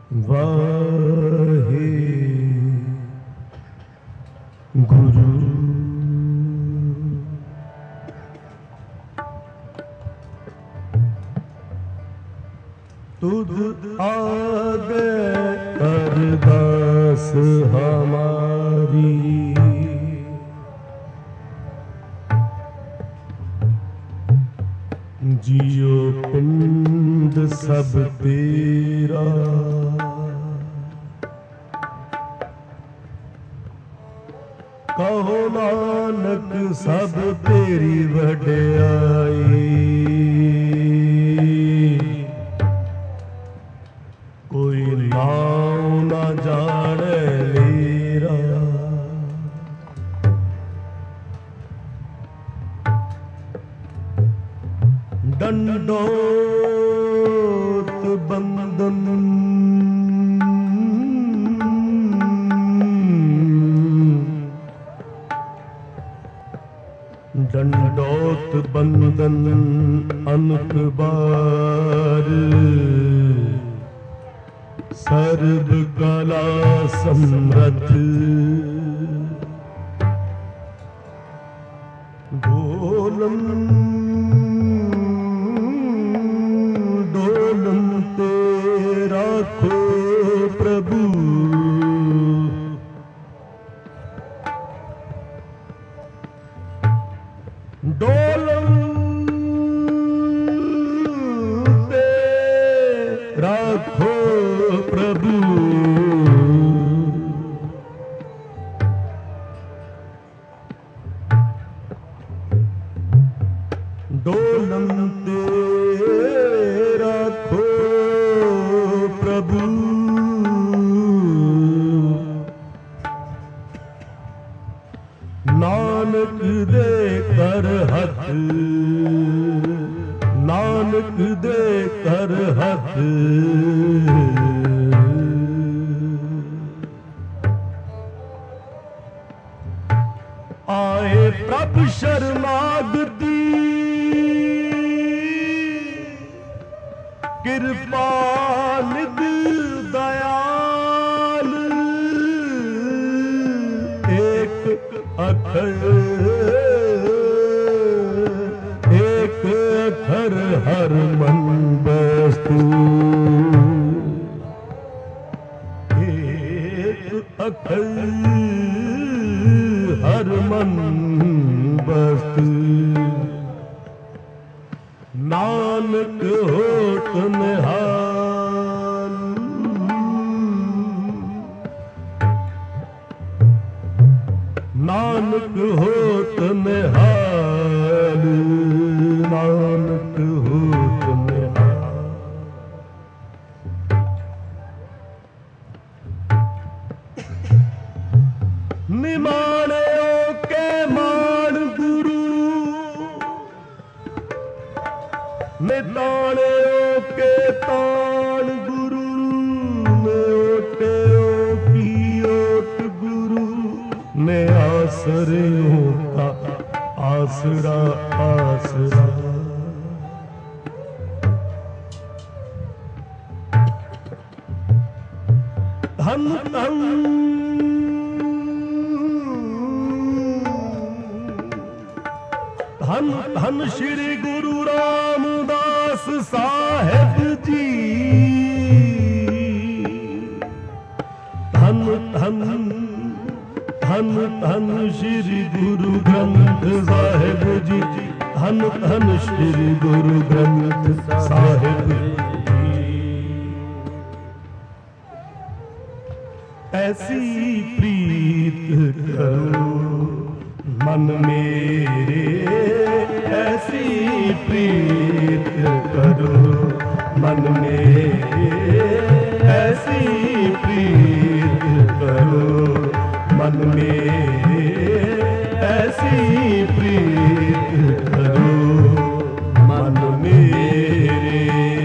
वाहे गुरु। तुध आगे अरदास हमारी, जियो पिंड सब तेरा। कहो नानक सब तेरी वड्याई, कोई नाम ना जाने मेरा। दंडोत बंदन दंडोत बंदन अनक बार, सर्व कला समृद्ध। डोलन डोलन ते राखो प्रभु, डोलन ते राखो प्रभु। डोलन ते राखो प्रभु, नानक दे कर हथ, नानक दे कर हथ। आए प्रभु शरणागति, कृपा निध दयाल। एक अखर हर मन वस्तु, एक अखर हर मन वस्तु। नानक होत निहाल, नानक होत निहाल, नानक होत निहाल। निमाणियों के मान गुरु, निताणियों के ताण गुरु। ने ओटियों की ओट गुरु, ने आसरियों का आसरा आसरा। धन धन धन धन श्री गुरु रामदास साहेब जी। धन धन धन धन श्री गुरु ग्रंथ साहेब जी। धन धन श्री गुरु ग्रंथ साहेब जी। ऐसी प्रीत करो मन मेरे, ऐसी प्रीत करो मन मेरे। ऐसी प्रीत करो मन मेरे, ऐसी प्रीत करो मन मेरे।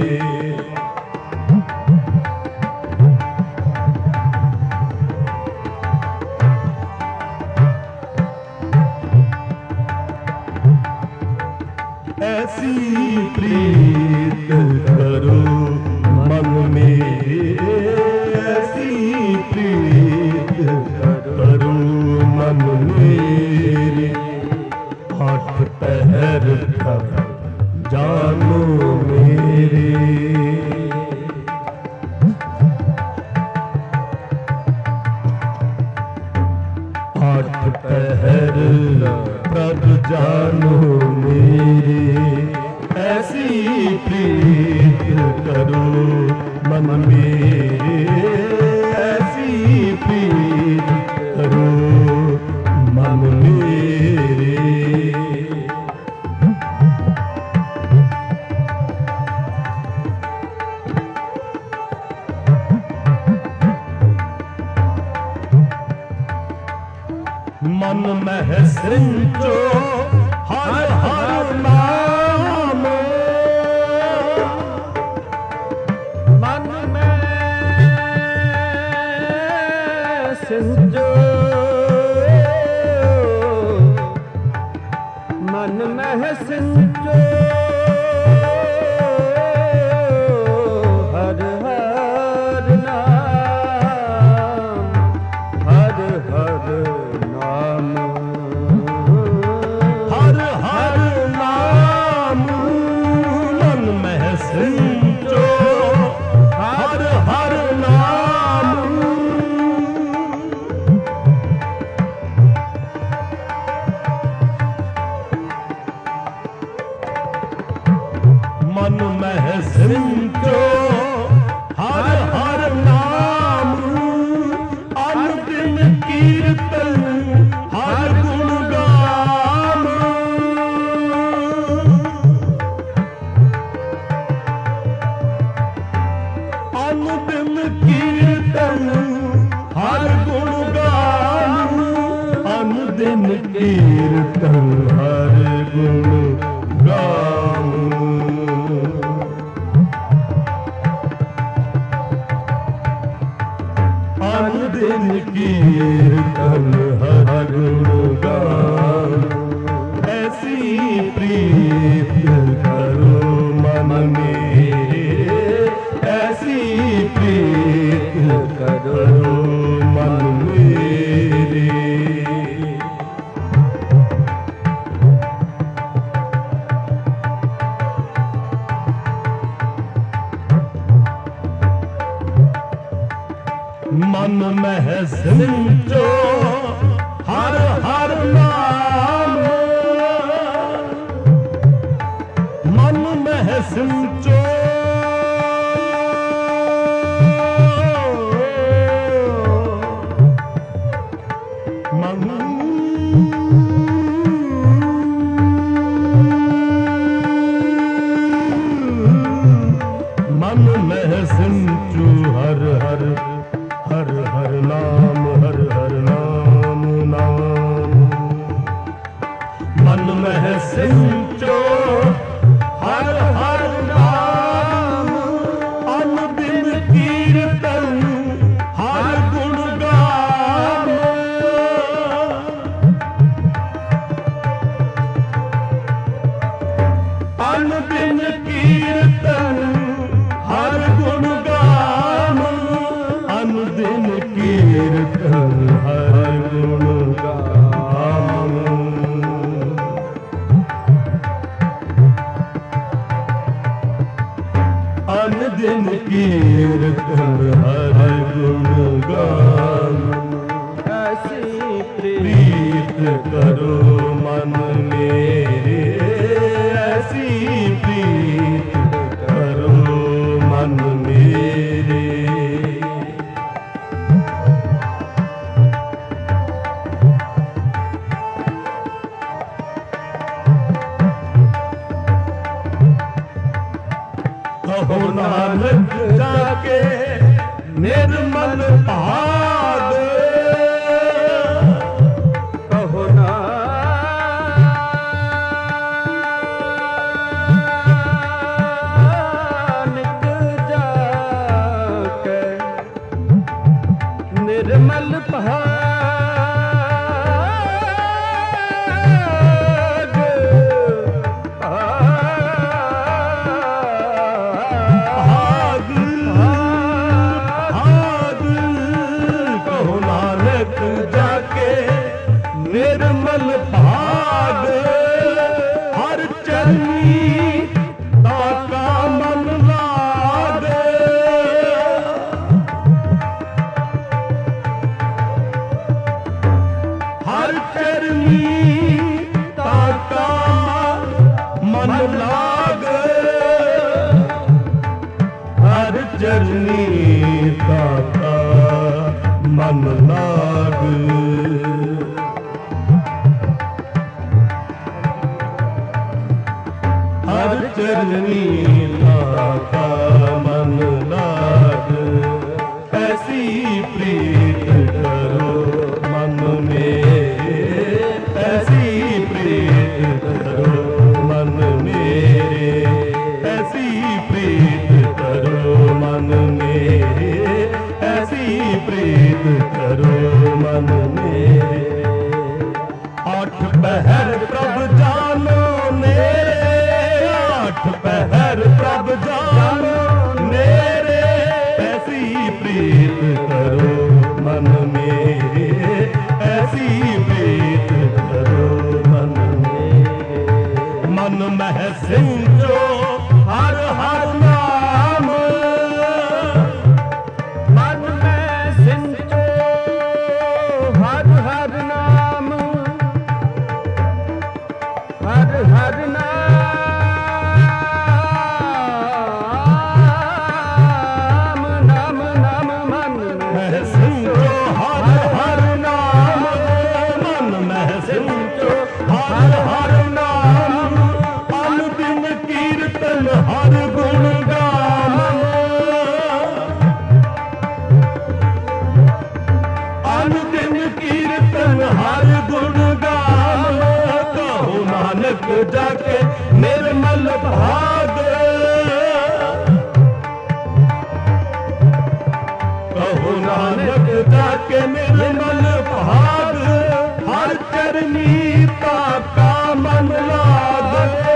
ऐसी प्रीत करो मन मेरे, जानो मेरे, ऐसी प्रीत करो मन मेरे, ऐसी प्रीत करो मन मेरे। मन में सिंचो हर हर नाम, मन में सिंचो, मन में सिंचो हर हर नाम, हर हर नाम, हर हर नाम। मन में सिंचो हर हर नाम, मन में सिंचो हर हर नाम। अनुदिन कीर्तन हर गुण गान, अनुदिन कीर्तन हर गुण गान, अनुदिन कीर्तन हर गुण गान। अनुदिन कीर्तन हर गुण गान, ऐसी प्रीत करो मन मेरे, ऐसी प्रीत करो मन मेरे। मन में सिंचो हर हर नाम, मन में सिंचो मन में सिंचो हर हर हर हर नाम, हर हर नाम नाम। मन में सिंचो हर हर नाम, अनुदिन कीर्तन हर गुण गान, अनुदिन कीर्तन हर गुण गान, अनुदिन कीर्तन हर गुण गान। अनुदिन कीर्तन हर गुण गान, ऐसी प्रीत करो मन मेरे, ऐसी प्रीत करो मन मेरे। कहो नानक जाके निर्मल भाग, कहो नानक जाके निर्मल भाग, निर्मल भाग, हर चरनी ताका मन लाग। ताका मन लाग। हर चरनी ताका मन लाग। ऐसी प्रीत करो मन मेरे, ऐसी प्रीत करो मन मेरे, ऐसी प्रीत करो मन मेरे, ऐसी प्रीत करो मन मेरे। आठ पहर प्रभ जानो मेरे, आठ पहर प्रभ जानो मेरे, ऐसी प्रीत करो मन मेरे, ऐसी प्रीत करो मन मेरे। मन मह सिंचो हर हर नाम, मन में सिंचो हर हर नाम, हर हर नाम, नाम नाम मन मह में सिंचो हर हर नाम, मन मह सिंचो हर हर नाम। अनुदिन कीर्तन हर गुण गाम, अनुदिन कीर्तन हर गुण गाम। कहो नानक जाके निर्मल भाग, कहो नानक जाके निर्मल भाग। हर चरनी ताका मन लाग,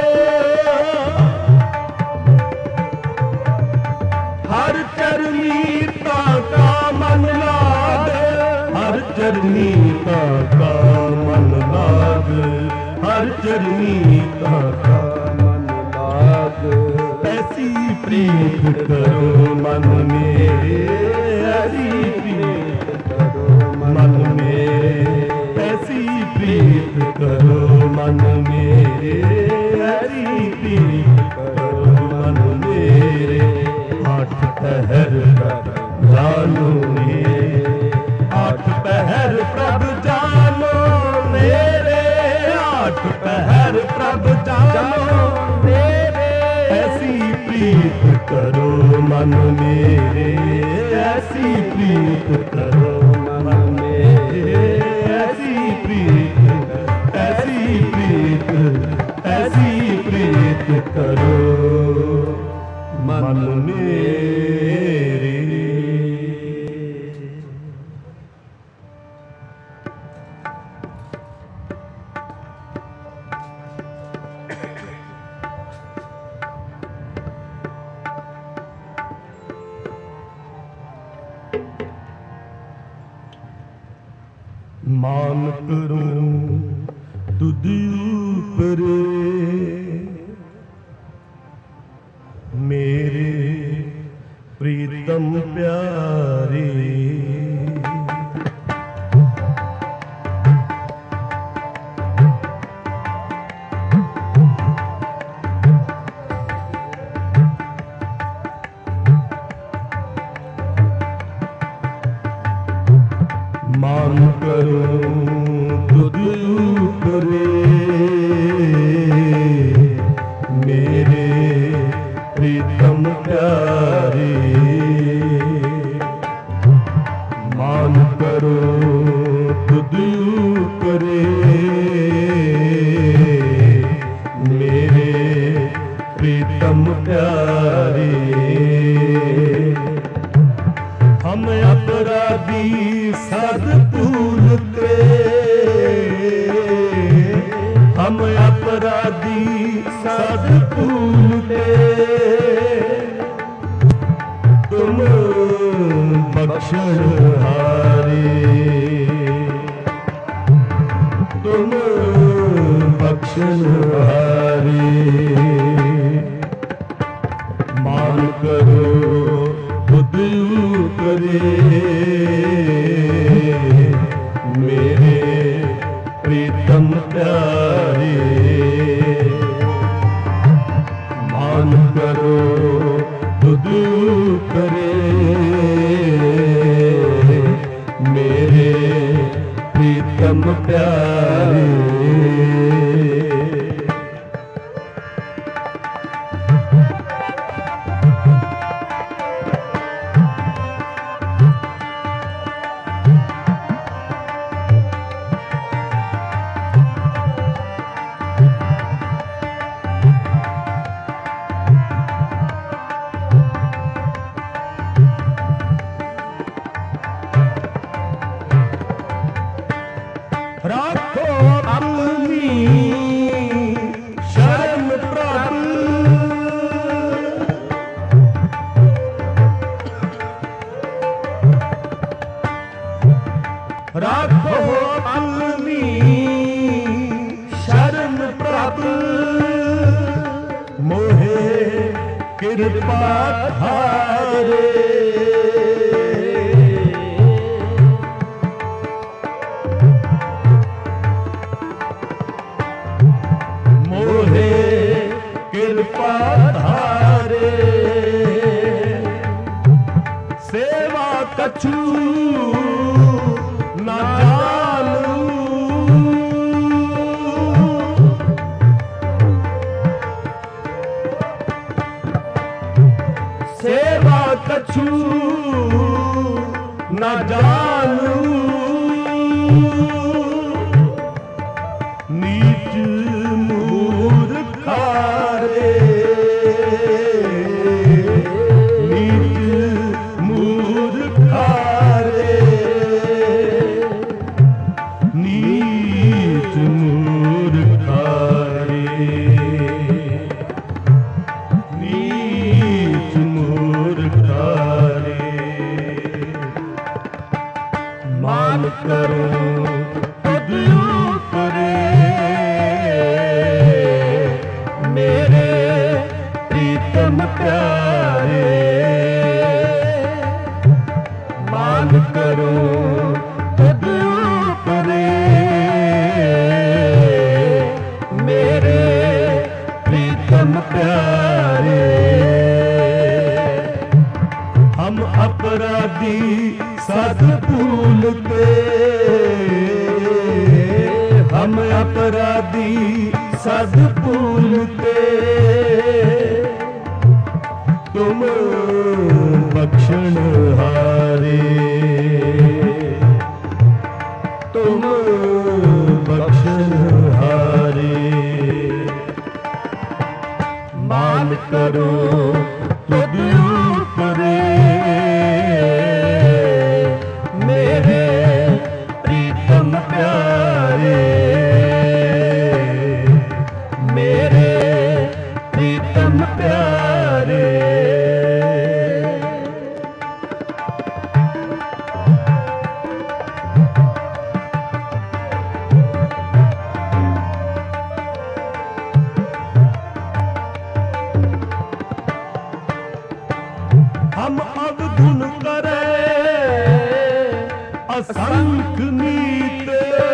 हर चरनी ताका मन लाग, हर चरनी ताका मन लाग, हर चरनी ताका मन लाग। ऐसी प्रीत करो मन मेरे, ऐसी प्रीत करो मन मेरे, ऐसी प्रीत करो मन मेरे, ऐसी प्रीत करो मन मेरे। आठ पहर प्रभ जानो मेरे, आठ पहर प्रभ जानो मेरे, आठ पहर प्रभ जानो मेरे। ऐसी प्रीत करो मन मेरे, ऐसी प्रीत करो मन मेरे, ऐसी प्रीत, ऐसी प्रीत, ऐसी प्रीत करो मन मेरे। मान करूं तुझ ऊपर मेरे प्रीतम प्यारे। मान करूं तुझ ऊपर मेरे प्रीतम प्यारे। मान करो तुझ ऊपर मेरे प्रीतम प्यारे। हम अपराधी सद भूलते, हम अपराधी सद भूलते। तुम बख्शनहारे, तुम बख्शनहारे। मान करो खुद करे मेरे प्रीतम प्यारे। मान करो खुद करे राखो अपनी शरण प्रभु मोहे कृपा धारे। मोहे कृपा धारे सेवा कछु न जानू। सेवा कछु न जानू नीच मूर्खारे। नीच मूर्खारे नीच मूर्खारे नीच मूर्खारे। मान करो खुद ऊपरे मेरे प्रीतम प्यारे। मान करो खुद ऊपरे मेरे प्रीतम प्यारे। हम अपराधी सद भूलते। हम अपराधी सद भूलते तुम बख्शण हारे। तुम बख्शण हारे। मान करो खुद ऊपरे मेरे प्रीतम प्यारे। मेरे प्रीतम प्यारे। हम अवगुण करे असंख्य नीत।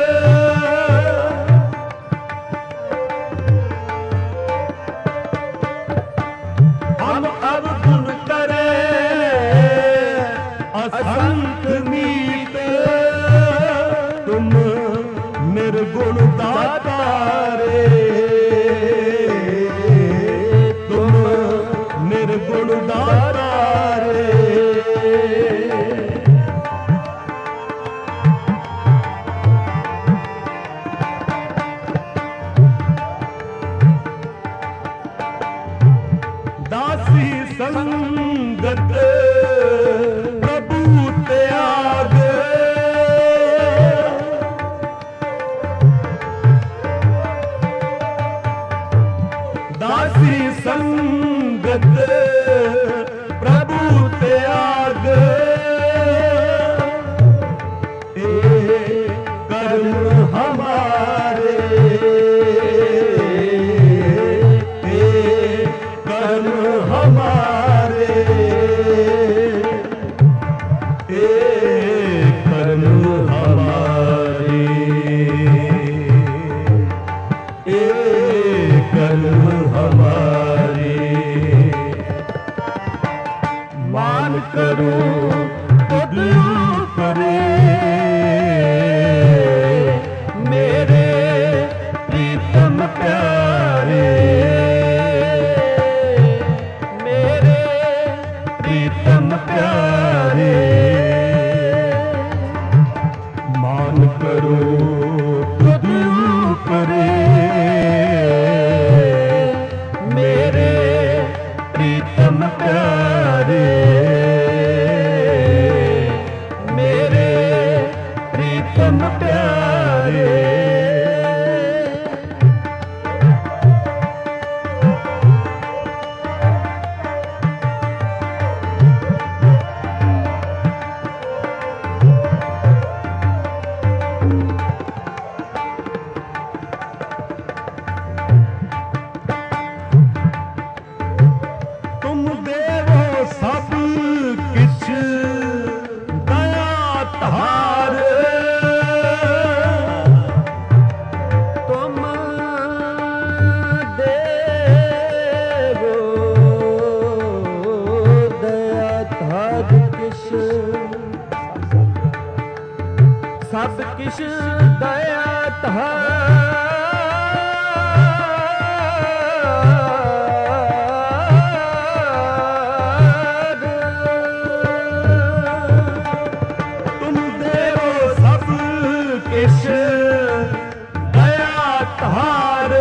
हम अवगुण करे असंख्य नीत तुम निर्गुण दातारे। तुम निर्गुण दातारे। दासी संगत प्रभु त्याग। दासी संगत प्रभु त्याग। ए कर्म हमारे। ए कर्म हमारे। ए कर्म हमारे। ए कर्म हमारे। मान करो खुद ऊपरे मेरे प्रीतम प्यारे। मेरे प्रीतम प्यारे। सब किश दया तुम देवो सब किश दया तार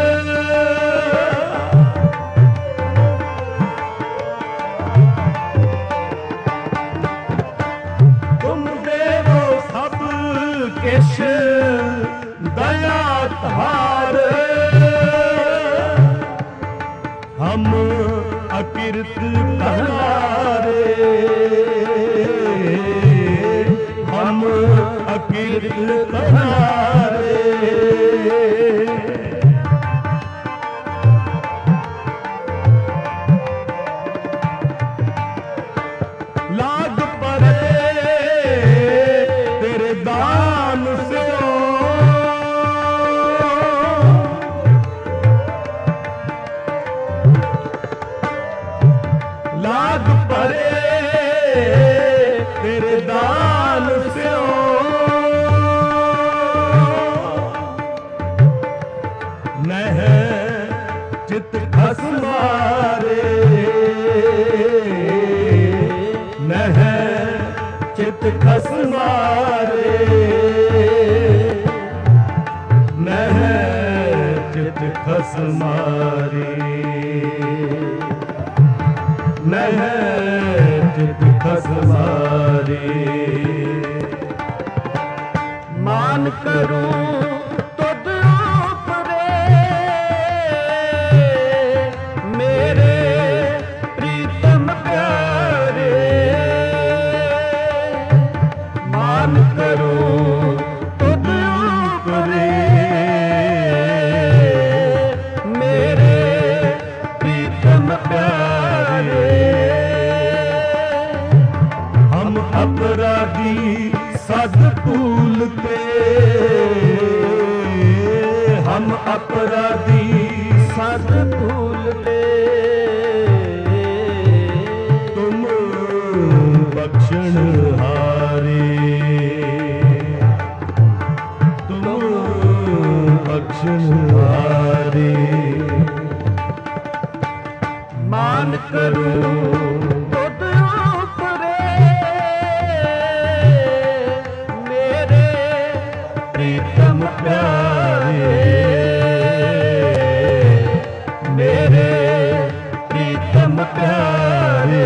किश दया तार हम अकिरत कहलारे हम अकिरत कहलारे लाग परे तेरे दान से लाग परे तेरे दान से नह चित खस मारे नह चित खस मारे नह चित खस मारे नह चित खस मारे मान करूं तुद ऊपरे मेरे प्रीतम प्यारे मान करूं तुद ऊपरे मेरे प्रीतम प्यारे हम अपराधी सद भूलते हम अपराधी सद भूलते तुम बख्शण हारे तुम बख्शण हारे मान करूं तुद ऊपरे मेरे प्रीतम प्यारे मेरे प्रीतम प्यारे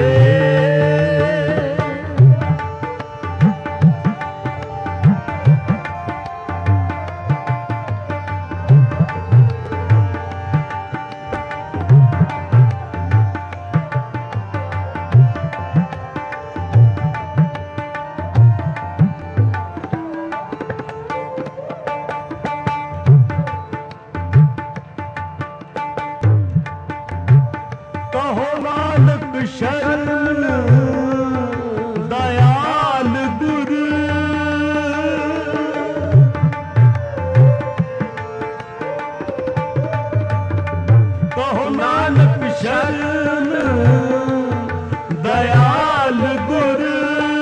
कहो नानक शरण दयाल गुरु कहो नानक शरण दयाल गुरु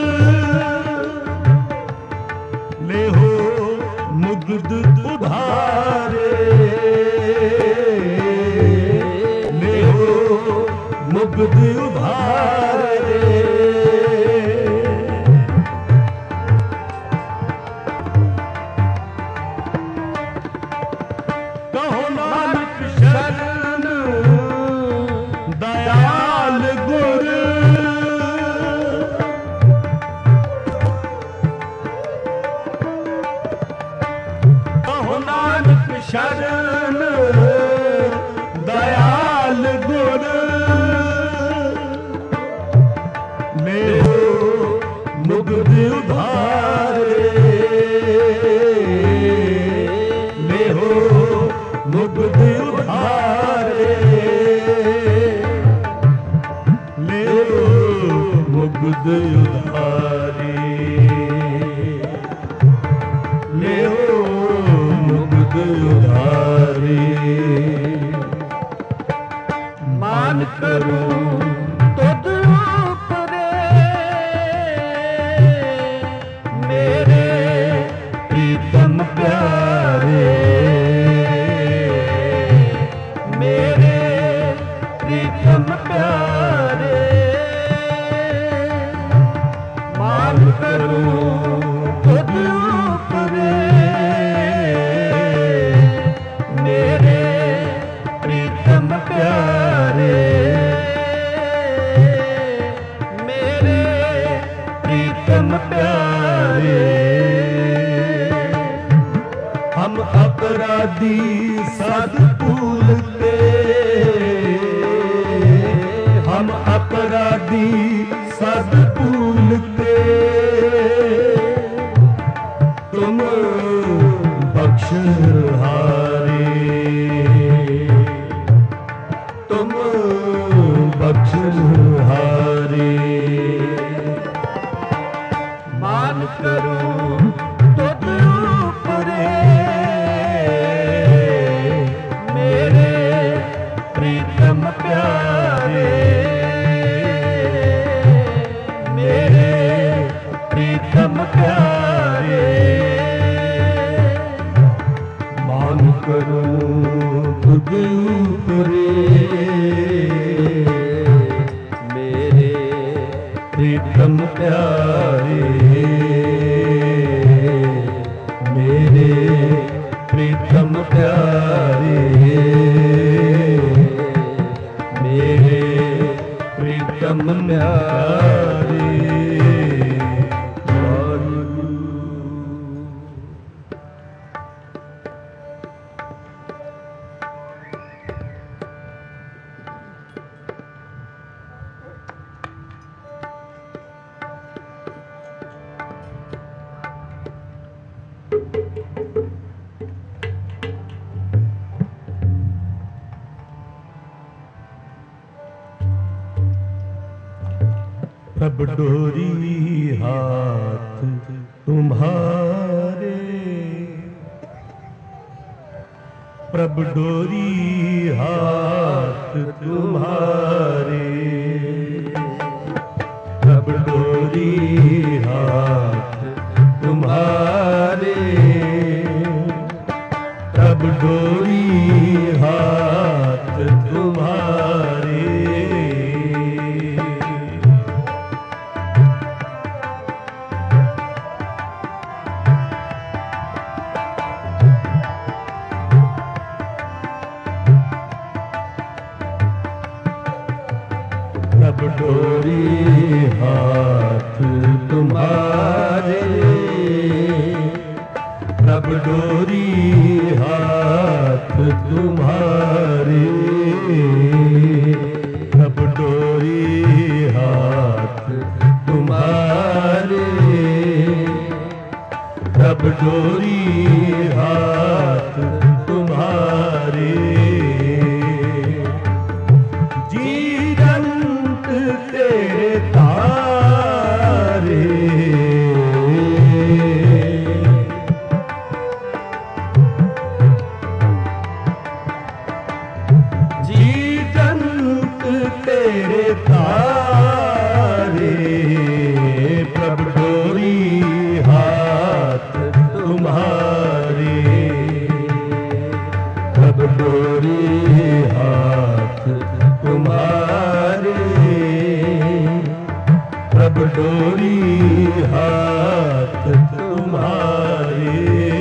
ले हो मुग्ध उधारे ले हो मुग्ध उधारे कहो नानक शरण दयाल गुरु कहो नानक शरण दयाल गुरु ले हो मुग्ध उधारे ले हो मुग्ध उधारे ले हो मुग्ध उधारे ले हो मुग्ध उधारे करूं तुझ ऊपरे मेरे प्रीतम प्यारे मेरे प्रीतम प्यारे हम अपराधी सद्भूल के हम अपराधी सद्भूल के तुम बख्शहारे तुम बख्शहारे मान करूं तुझ ऊपरे मेरे प्रीतम प्यारे मेरे प्रीतम प्यारे मान करूं तुझ ऊपरे मेरे प्रीतम प्यारे मेरे प्रीतम प्यारे मेरे प्रीतम प्यारे प्रभ डोरी हाथ तुम्हारे प्रभ डोरी हाथ तुम्हारे प्रभ डोरी हाथ तुम्हारे प्रभ डोरी हाथ तुम्हारे प्रभ डोरी हाथ तुम्हारे प्रभ डोरी हाथ तुम्हारे प्रभ डोरी हाथ तुम्हारे प्रभ डोरी हाथ तुम्हारे जीवंत तेरे तारे जीवंत तेरे तारे प्रभ डोरी हाथ तुम्हारे प्रभ डोरी हाथ तुम्हारे प्रभ डोरी हाथ तुम्हारे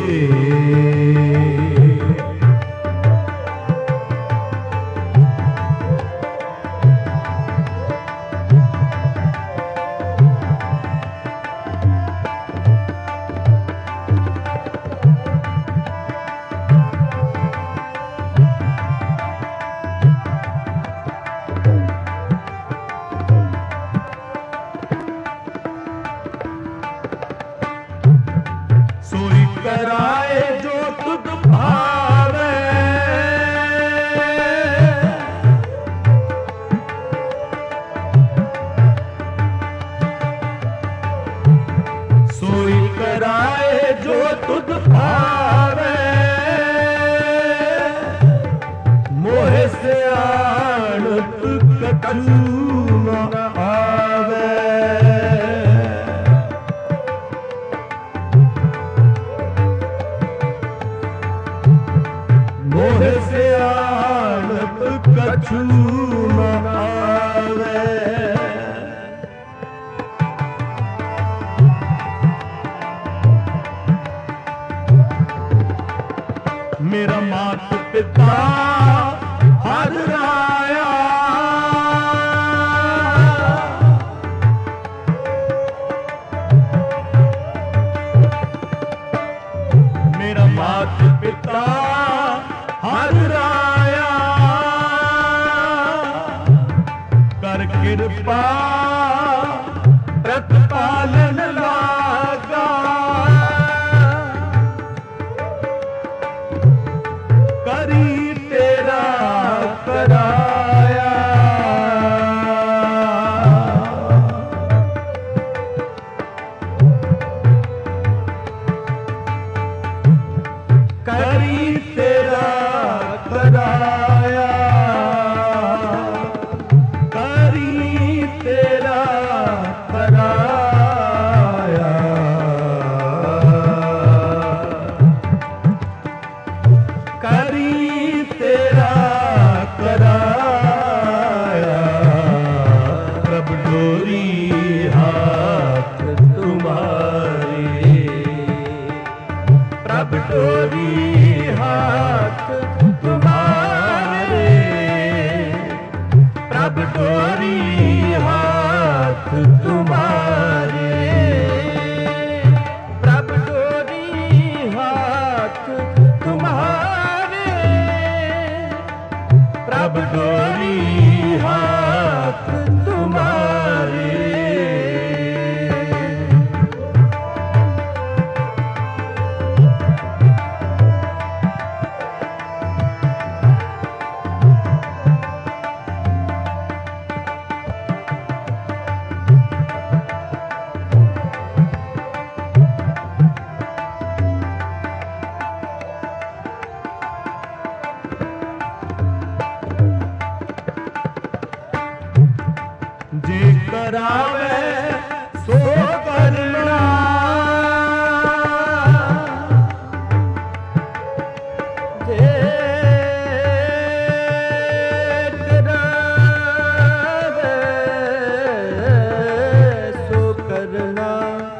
सोई कराए जो तुझ भावे सोई कराए जो तुझ भावे मोह से आणत कछु न आवे मोह से आणत कछु न आवे मेरा मात पिता हर राया, मेरा मात पिता हर राया, कर कृपा प्रतिपालन लागा, करी तेरा कराया, करी तेरा कराया, करी तेरा कराया, करी तेरा कराया, प्रभु डोरी हाथ तुम्हारे, प्रभु डोरी हाथ तुम्हारे, प्रभु डोरी हाथ तुम्हारे, प्रभु डोरी हाथ तुम्हारे, प्रभु डोरी हाथ तुम्हारे। जे करावे सो करना, जे करावे सो करना,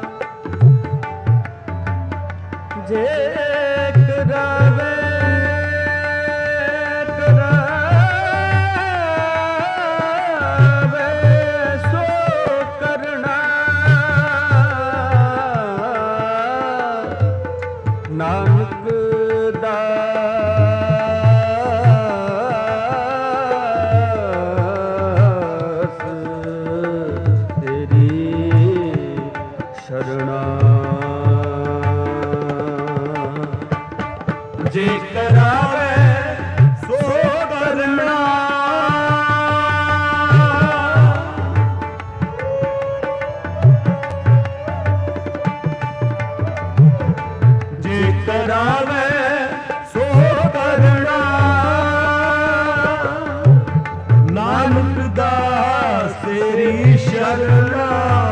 जे करावे नानक दास तेरी शरणा, जे करावे सो करना, जे करावे सो करना, नानक दास तेरी शरणा,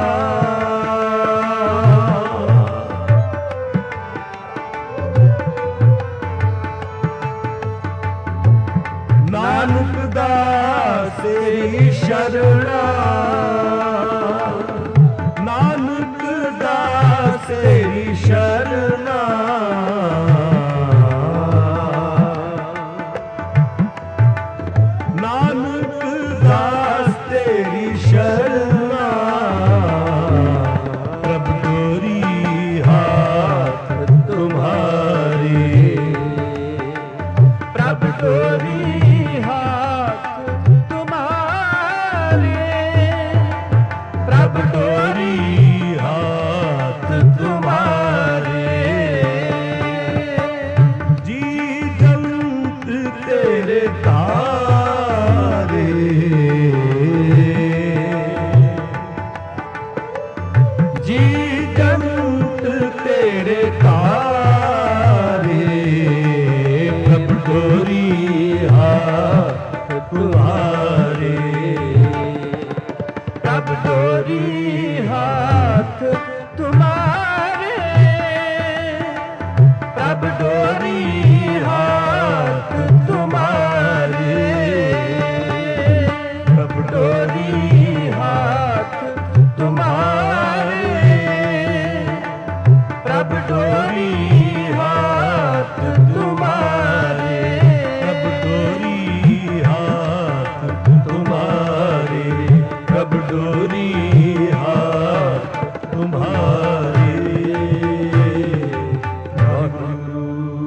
नानक दास तेरी शरणा, नानक दास तेरी शरणा, नानक दास तेरी शरणा, प्रभु डोरी हाथ तुम्हारे, प्रभु डोरी हाथ तुम्हारे, प्रभु डोरी हाथ तुम्हारे, जी जंत तेरे तारे, जी जंत तेरे तारे, प्रभु डोरी हाथ तुम्हारे, प्रभु डोरी हाथ तुम्हारे, प्रभु डोरी हाथ तुम्हारे, प्रभु डोरी हाथ तुम्हारे, प्रभु डोरी हाथ तुम्हारे। धारी वाहिगुरु।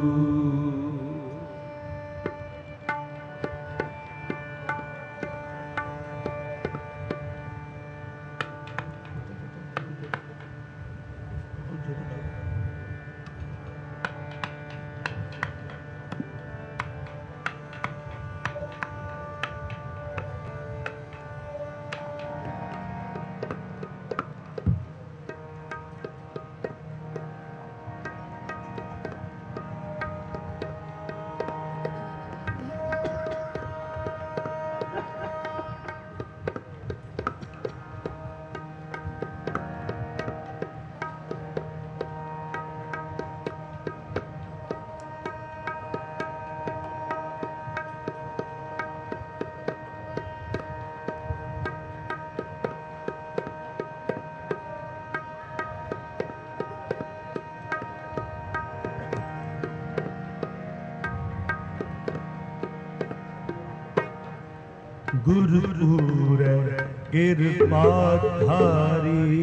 गुरुपुर कृपा धारी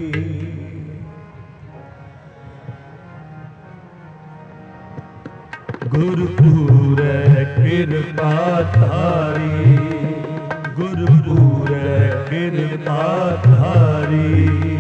गुरुपुर कृपा धारी गुरुपुर कृपा धारी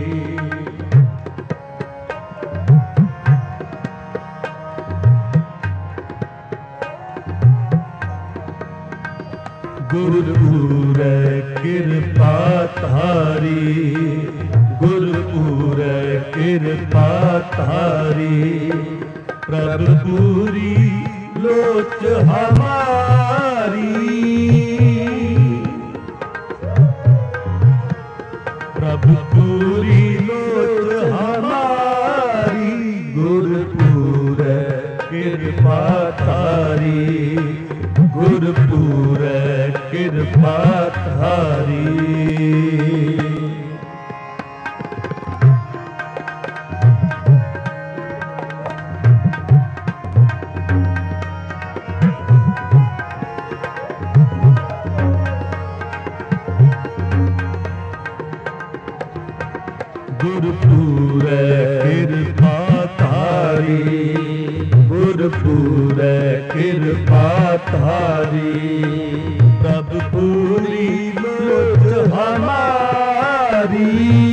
गुरुपुर कृपा धारी गुरुपुर कृपा धारी प्रभु पूरी लोच हमारी प्रभु पूरी लोच हमारी गुरुपुर कृपा धारी गुरुपुर कृपा धारी गुरुपुर कृपा धारी गुरुपुर कृपा धारी प्रभु पूरी लोच हमारी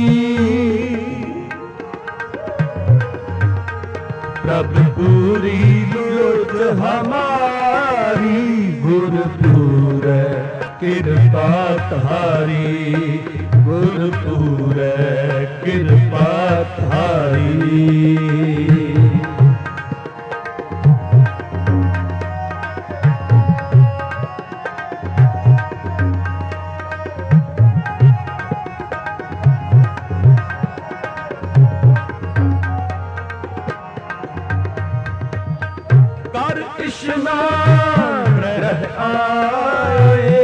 प्रभु पूरी लोच हमारी गुरुपुर कृपा धारी गुरुपुर कृपा धारी कर स्नान ग्रह आए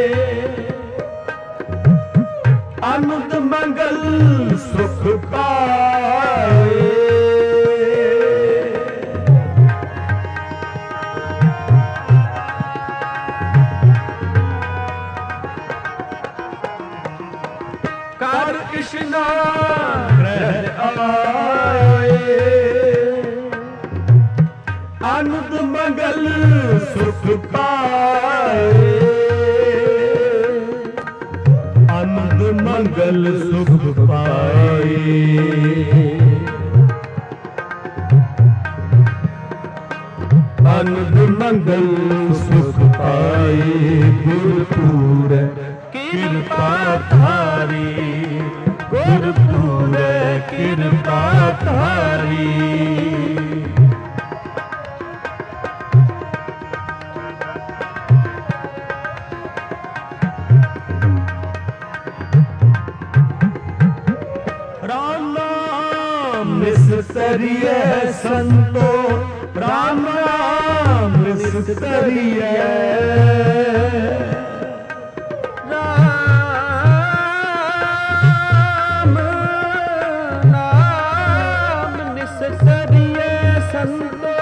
आनंद मंगल सुख पाए कर स्नान ग्रह आए आनंद मंगल सुख पाए आनंद मंगल सुख पाए आनंद मंगल सुख पाए गुरुपुर कृपा धारी गुरुपुर कृपा धारी निस्तरिय संतो राम राम निस्तरिय राम नाम निस्तरिय संतो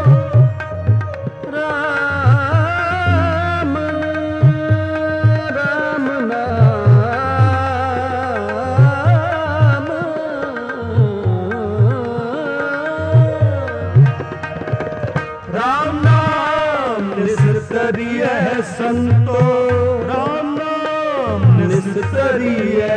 राम राम नाम ਕਰੀਐ।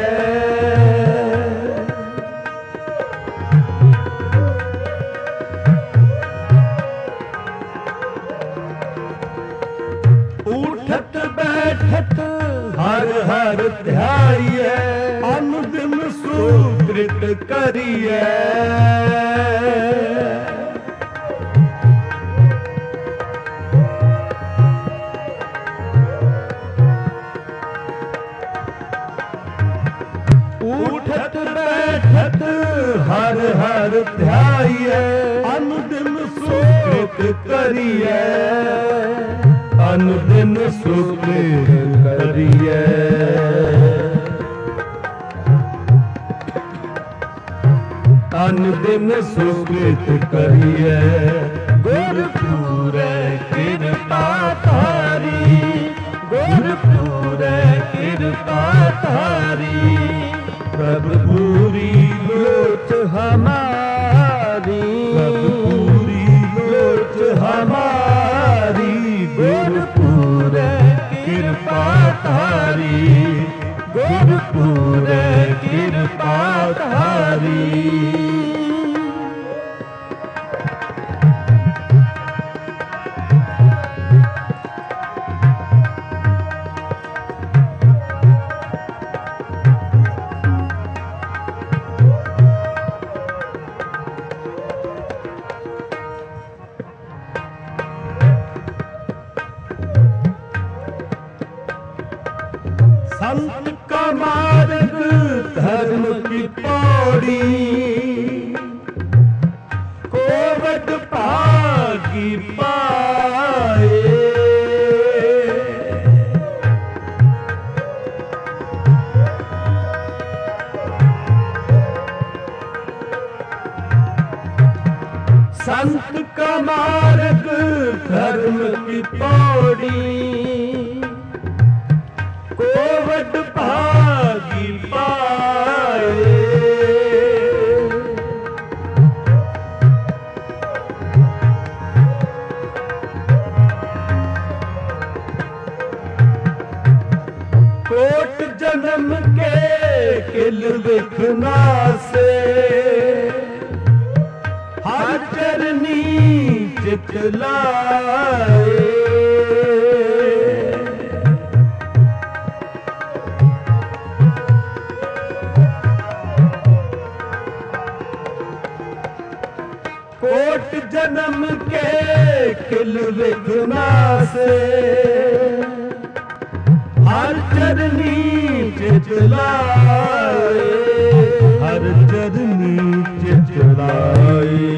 ਉਠਤ ਬੈਠਤ ਹਰ ਹਰ ਧਿਆਈਐ। ਅਨੁਦਿਨ ਸੁਕ੍ਰਿਤ ਕਰੀਐ। ਉਠਤ ਬੈਠਤ ਹਰ ਹਰ ਧਿਆਈਐ। ਅਨੁਦਿਨ ਸੁਕ੍ਰਿਤ ਕਰੀਐ। ਅਨੁਦਿਨ ਸੁਕ੍ਰਿਤ ਕਰੀਐ। ਅਨੁਦਿਨ ਸੁਕ੍ਰਿਤ ਕਰੀਐ। ਗੁਰ ਪੂਰੈ ਕਿਰਪਾ ਧਾਰੀ। ਗੁਰ ਪੂਰੈ ਕਿਰਪਾ ਧਾਰੀ। ਪ੍ਰਭ ਪੂਰੀ ਲੋਚ ਹਮਾਰੀ। ਪ੍ਰਭ ਪੂਰੀ ਲੋਚ ਹਮਾਰੀ। ਗੁਰ ਪੂਰੈ ਕਿਰਪਾ ਧਾਰੀ। ਗੁਰ ਪੂਰੈ ਕਿਰਪਾ ਧਾਰੀ। संत का मार्ग धर्म की पौड़ी। कोवट भागी पाए। संत का मार्ग धर्म की पौड़ी। कोवट भागी पाए। कोट जन्म के किल विघ्ना से। हर चरनी चित लाए। कोट जन्म के किल विघ्ना से। हर चरनी चित लाए। हर चरनी चित लाए।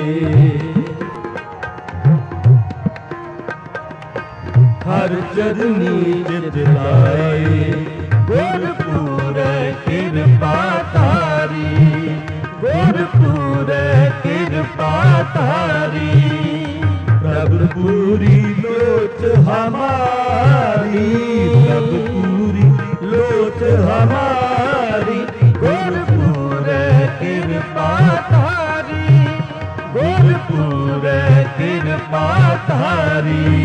हर चरनी चित लाए। गुर पूरੈ किरपा धारी। गुर पूरੈ किरपा धारी। प्रभु पूरी लोच हमारी। प्रभु पूरी लोच हमारी। गुर पूरੈ किरपा धारी। गुर पूरੈ किरपा धारी।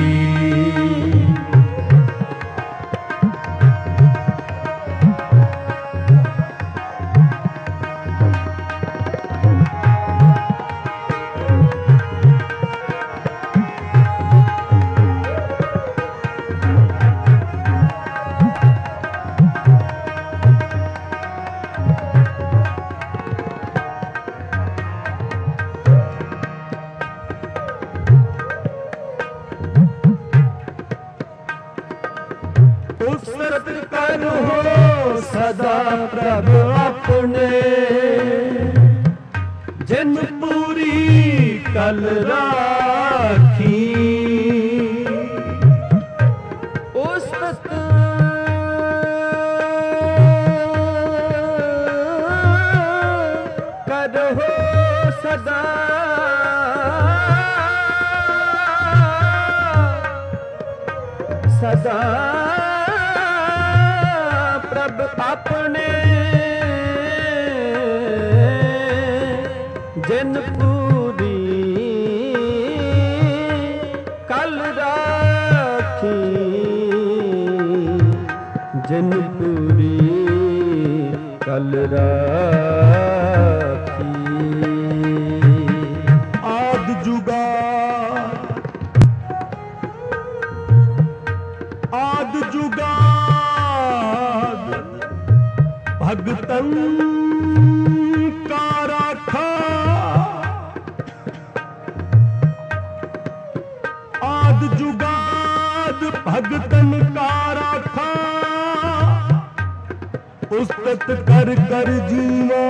उसरत करो सदा प्रभु अपने। जिन पूरी कल राखी। उसरत करो सदा सदा प्रभ अपने। जिन पूरी कल राखी। जिन पूरी ਕਲ ਰਾਖੀ। ਆਦ ਜੁਗਾਦ ਭਗਤਨ ਕਾ ਰਾਖਾ। ਆਦ ਜੁਗਾਦ ਭਗਤਨ ਕਾ ਰਾਖਾ। ਉਸਤਤ ਕਰ ਕਰ ਜੀਵਾ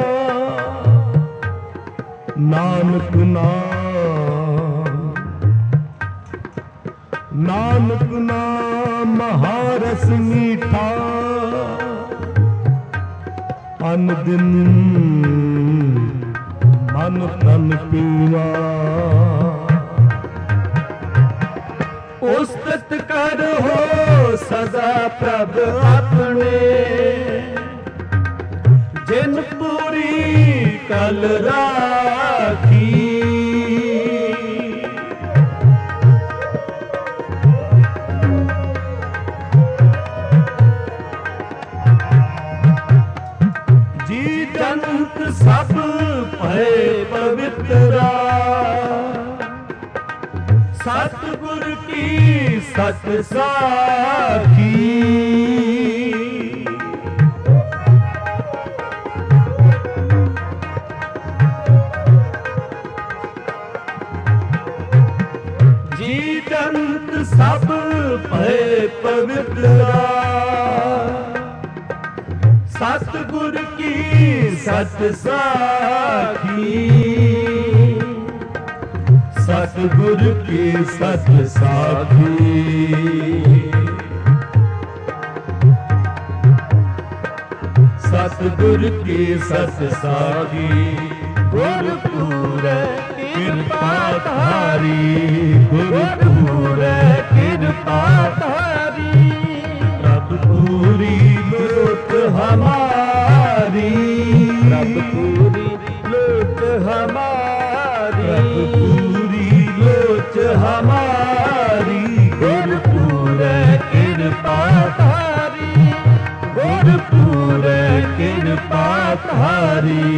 ਨਾਨਕ ਨਾਮ। ਨਾਨਕ ਨਾਮ ਮਹਾਰਸ ਮੀਠਾ। ਅਨ ਦਿਨ ਮਨ ਤਨ ਪੀਵਾ। ਉਸਤਤ ਕਰੋ ਸਦਾ ਪ੍ਰਭ ਆਪਣੇ। ਜਿਨ ਪੂਰੀ ਕਲ ਰਾਖੀ। ਜੀ ਜੰਤ ਸਭ ਭਏ ਪਵਿੱਤਰਾ। ਸਤਿਗੁਰ ਕੀ ਸਤ ਸਾਖੀ। ਜੀ ਜੰਤ ਸਭ ਭਏ ਪਵਿੱਤਰਾ। ਸਤਿਗੁਰ ਕੀ ਸਤ ਸਾਖੀ। ਸਤਿਗੁਰ ਕੀ ਸਤ ਸਾਖੀ। ਸਤਿਗੁਰ ਕੀ ਸਤ ਸਾਖੀ। ਗੁਰਪੂਰੈ ਕਿਰਪਾ ਧਾਰੀ। ਗੁਰਪੂਰੈ ਕਿਰਪਾ ਧਾਰੀ। ਪ੍ਰਭ ਪੂਰੀ ਲੋਕ ਹਮਾਰੀ। ਪ੍ਰਭ ਪੂਰੀ ਲੋਕ ਹਮਾਰੀ। ਪ੍ਰਭ ਪੂਰੀ ਲੋਚ ਹਮਾਰੀ। ਗੁਰਪੂਰੈ ਕਿਰਪਾ ਧਾਰੀ। ਗੁਰਪੂਰੈ ਕਿਰਪਾ ਧਾਰੀ।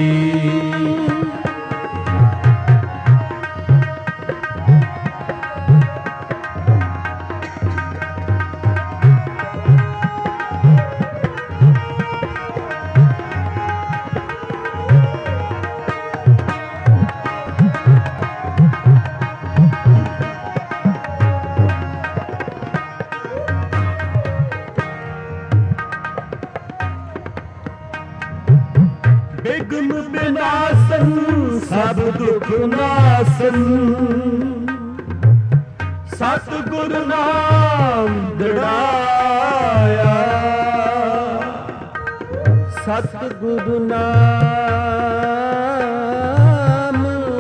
ਬਿਗਨ ਬਿਨਾਸਨ ਸਭ ਦੁਖ ਨਾਸਨ। ਸਤਿਗੁਰ ਨਾਮ ਦ੍ਰਿੜਾਇਆ। ਸਤਿਗੁਰ ਨਾਮ।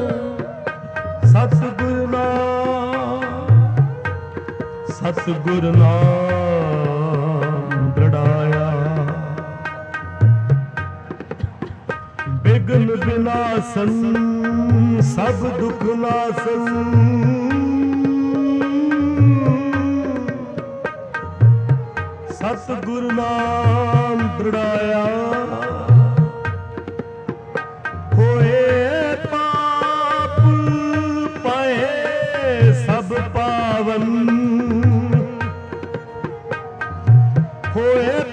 ਸਤਿਗੁਰ ਨਾਮ। ਸਤਿਗੁਰ ਨਾਮ ਦ੍ਰਿੜਾਇਆ। ਬਿਗਨ ਬਿਨਾਸਨ ਸਭ ਦੁਖ ਨਾਸਨ। ਸਤਿਗੁਰ ਨਾਮ ਦ੍ਰਿੜਾਇਆ। ਹੋਏ ਪਾਪ ਪਏ ਸਭ ਪਾਵਨ। ਹੋਏ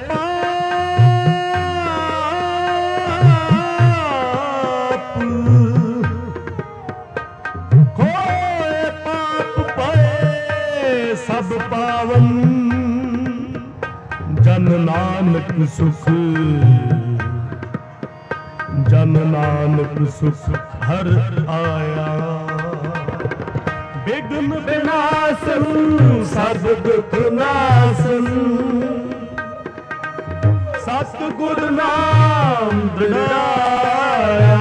ਸਭ ਪਾਵਨ। ਜਨ ਨਾਨਕ ਸੁਖ। ਜਨ ਨਾਨਕ ਸੁਖ ਹਰ ਆਇਆ। ਬਿਗਨ ਬਿਨਾਸਨ ਸਭ ਦੁਖ ਨਾਸਨ। ਸਤਿਗੁਰ ਨਾਮ ਦ੍ਰਿੜਾਇਆ।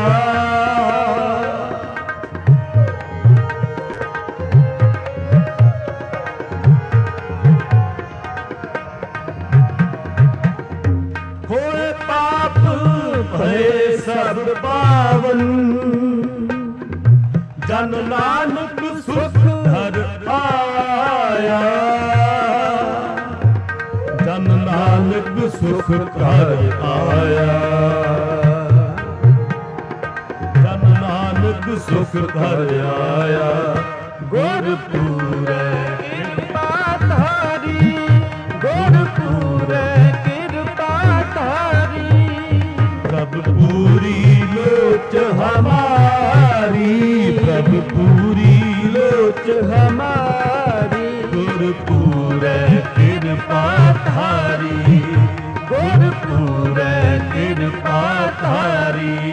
ਭਏ ਸਭ ਪਾਵਨ। ਜਨ ਨਾਨਕ ਸੁਖ ਹਰ ਆਇਆ। ਜਨ ਨਾਨਕ ਸੁਖ ਘਰ ਆਇਆ। सुख घर आया गुरपुरै कृपा धारी, गुरपुरै कृपा धारी। प्रभु पूरी लोच हमारी, प्रभु पूरी लोच हमारी गुरपुरै कृपा धारी, गुरपुरै कृपा धारी।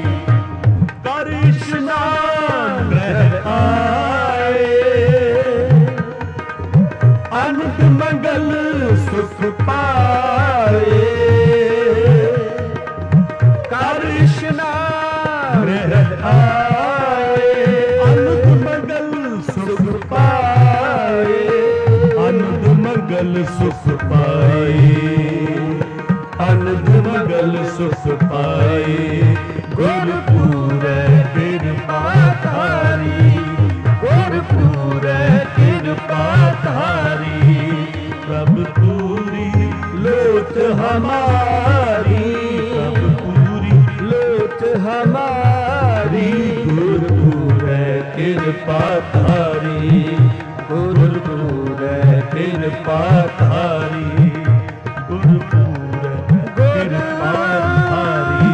कृष्णा ग्रह आए अनंत मंगल सुख पाए। कृष्णा ग्रह आए अनंत मंगल सुख पाए, अनंत मंगल सुख पाए, अनंत मंगल सुख पाए। गुरपुरै कृपा धारी, गुरपुरै कृपा धारी। प्रभु पूरी लोच हमारी, प्रभु पूरी लोच हमारी गुरपुरै कृपा धारी, गुरपुरै कृपा धारी, गुरपुरै कृपा धारी,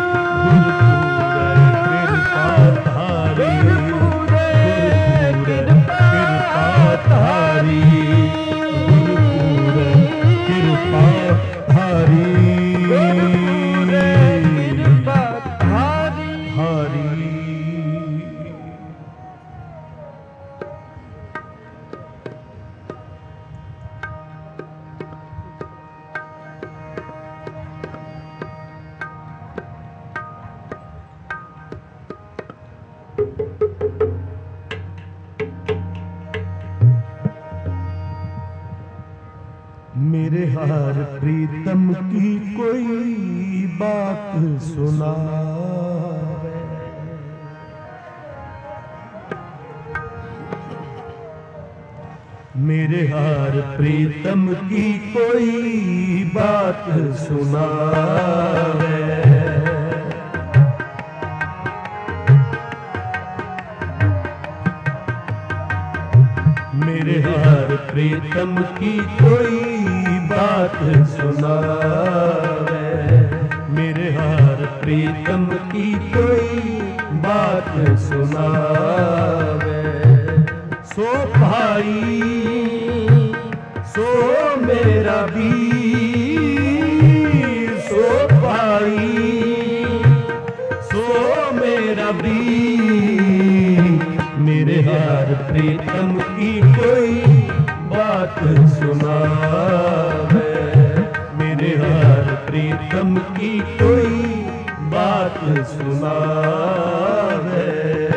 गुरपुरै कृपा धारी, गुरपुरै कृपा धारी, गुरपुरै कृपा धारी। कृपा धारी। हरि मेरे हर प्रीतम की कोई बात सुनावे, मेरे हर प्रीतम की कोई बात सुनावे। मेरे हर प्रीतम की कोई बात सुनावे, मेरे हर प्रीतम की कोई बात सुनावे। सो भाई सो मेरा वीर, सो भाई सो मेरा वीर। मेरे हर प्रीतम की कोई बात सुनावे, मेरे हर प्रीतम की कोई बात सुनावे।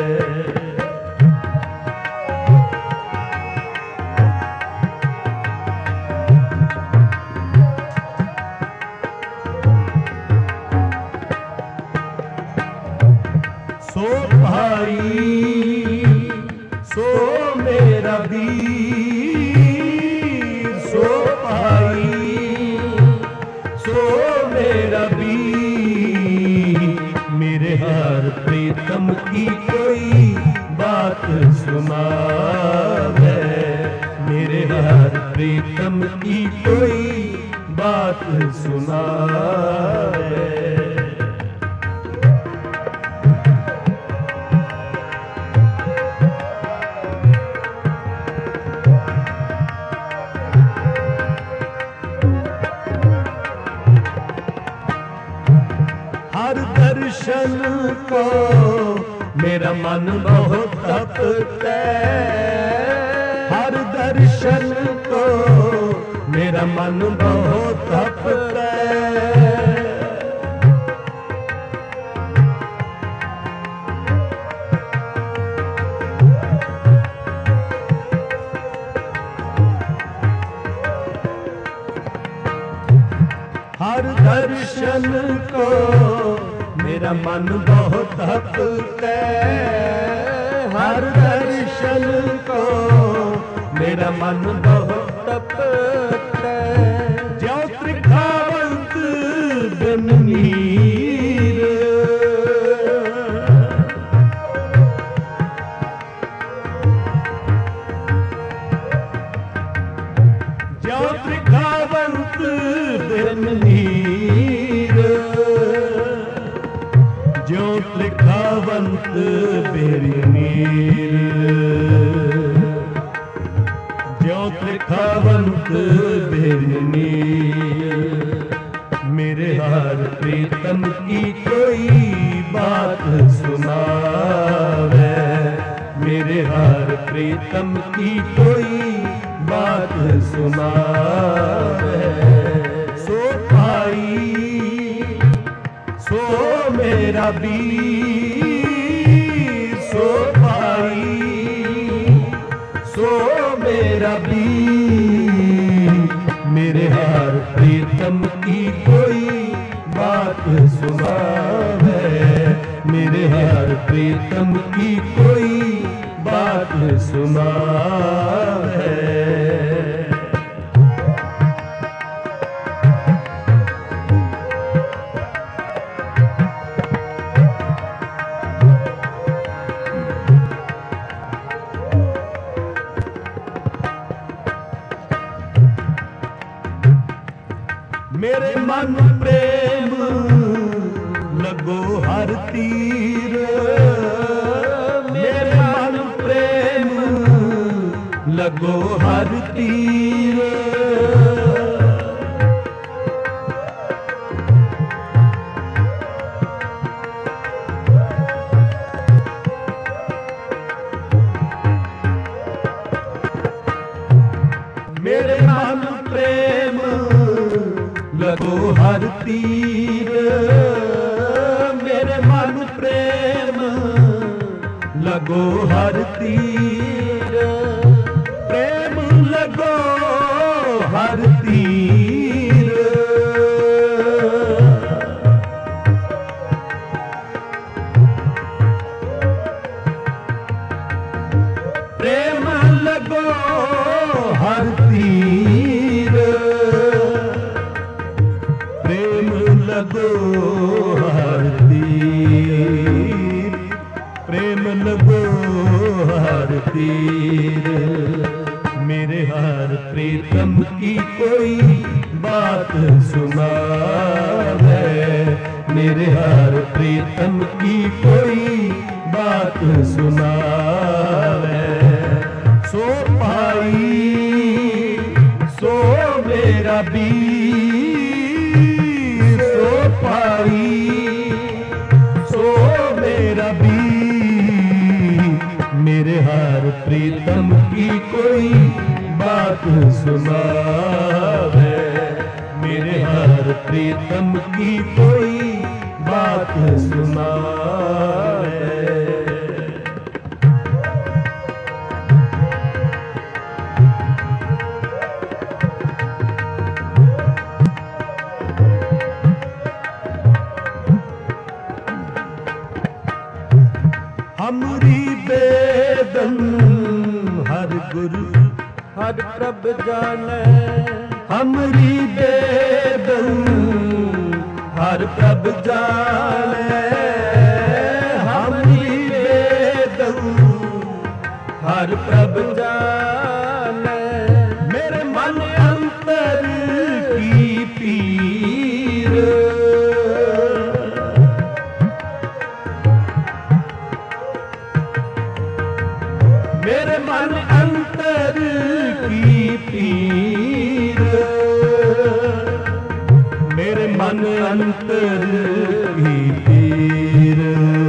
सो भाई सो मेरा वीर, सो भाई सो मेरा वीर। मेरे हर प्रीतम की कोई बात सुनावे, मेरे हर प्रीतम की कोई बात सुनावे। हर दर्शन को मेरा मन बहुत तपता है, हर दर्शन को मेरा मन बहुत तपता है। हर दर्शन को मेरा मन बहुत तपता है, हर दर्शन को मेरा मन बहुत तपता है। ज्यों त्रिखावंत बिन नीर, बेरी नीर ज्यों त्रिखावंत बेरी नीर मेरे हार प्रीतम की कोई बात सुनावे मेरे हार प्रीतम की कोई बात सुनावे सो भाई सो मेरा वीर सो भाई सो मेरा वीर मेरे हार प्रीतम की कोई बात सुनावे मेरे हार प्रीतम की कोई बात सुनावे मेरे मन प्रेम लगो हर तीर मेरे मन प्रेम लगो हर तीर मेरे मन प्रेम लगो हर तीर मेरे मन प्रेम लगो हर तीर प्रेम लगो हर तीर प्रेम लगो हर तीर प्रेम लगो हर तीर प्रेम लगो हर तीर मेरे हार प्रीतम की कोई बात सुनावे मेरे हार प्रीतम की कोई बात सुनावे सो भाई सो मेरा वीर सो भाई सो मेरा वीर मेरे हार प्रीतम की कोई बात सुनावे मेरे हार प्रीतम की कोई बात सुनावे हमरी बेदन हर गुरु हर प्रभ जाने हमरी बेदन हर प्रभ जाने हमरी बेदन हर प्रभ जाने मेरे मन अंतर की पीर मेरे मन अंतर की पीर मेरे मन अंतर की पीर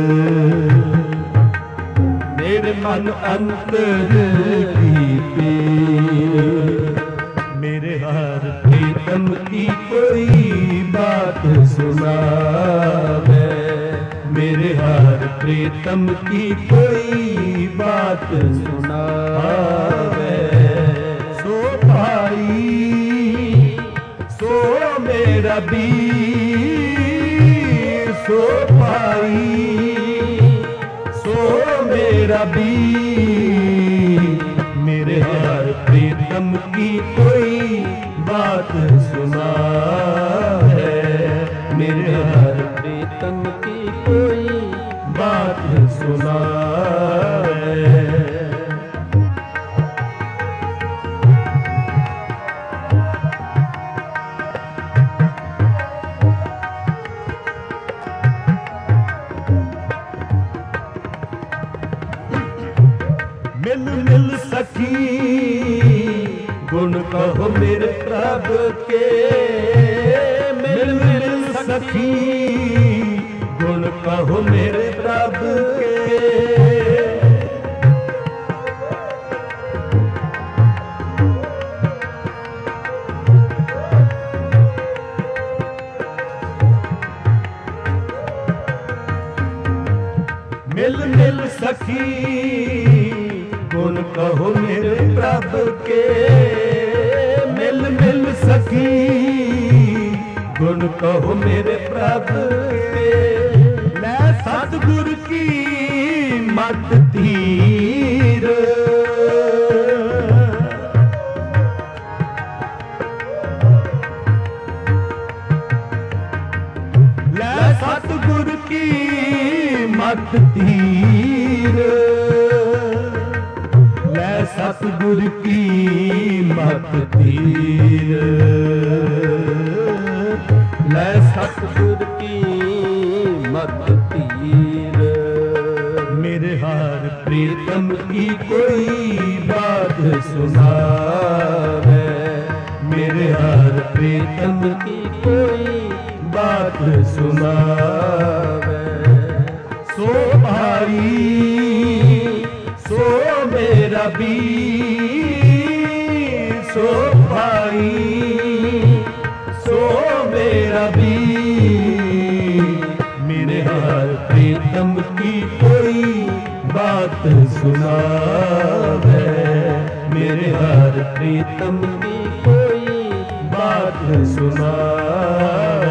मेरे मन अंतर की पीर मेरे हार प्रीतम की कोई बात सुनावे मेरे हार प्रीतम की कोई बात सुनावे सो भाई सो मेरा वीर सो भाई सो मेरा वीर मेरे हार प्रीतम की कोई बात सुनावे मेरे हार प्रीतम की कोई बात सुनावे मिल मिल सखी गुण कहो मेरे प्रभु के, मिल मिल सखी गुण कहो मेरे प्रभु के। मिल मिल सखी गुण कहो मेरे प्रभु के, मिल मिल सखी गुण कहो मेरे प्रभु के। मैं सतगुर की मत तीर, ले सतगुर की मत तीर, ले सतगुर की मत तीर, ले सतगुर की मत तीर। मेरे हार प्रीतम की कोई बात सुनावे, मेरे हार प्रीतम की कोई बात सुनावे। सो भाई सो मेरा वीर, सो भाई सो मेरा वीर। मेरे हार प्रीतम की कोई बात सुनावे, मेरे हार प्रीतम की कोई बात सुनावे।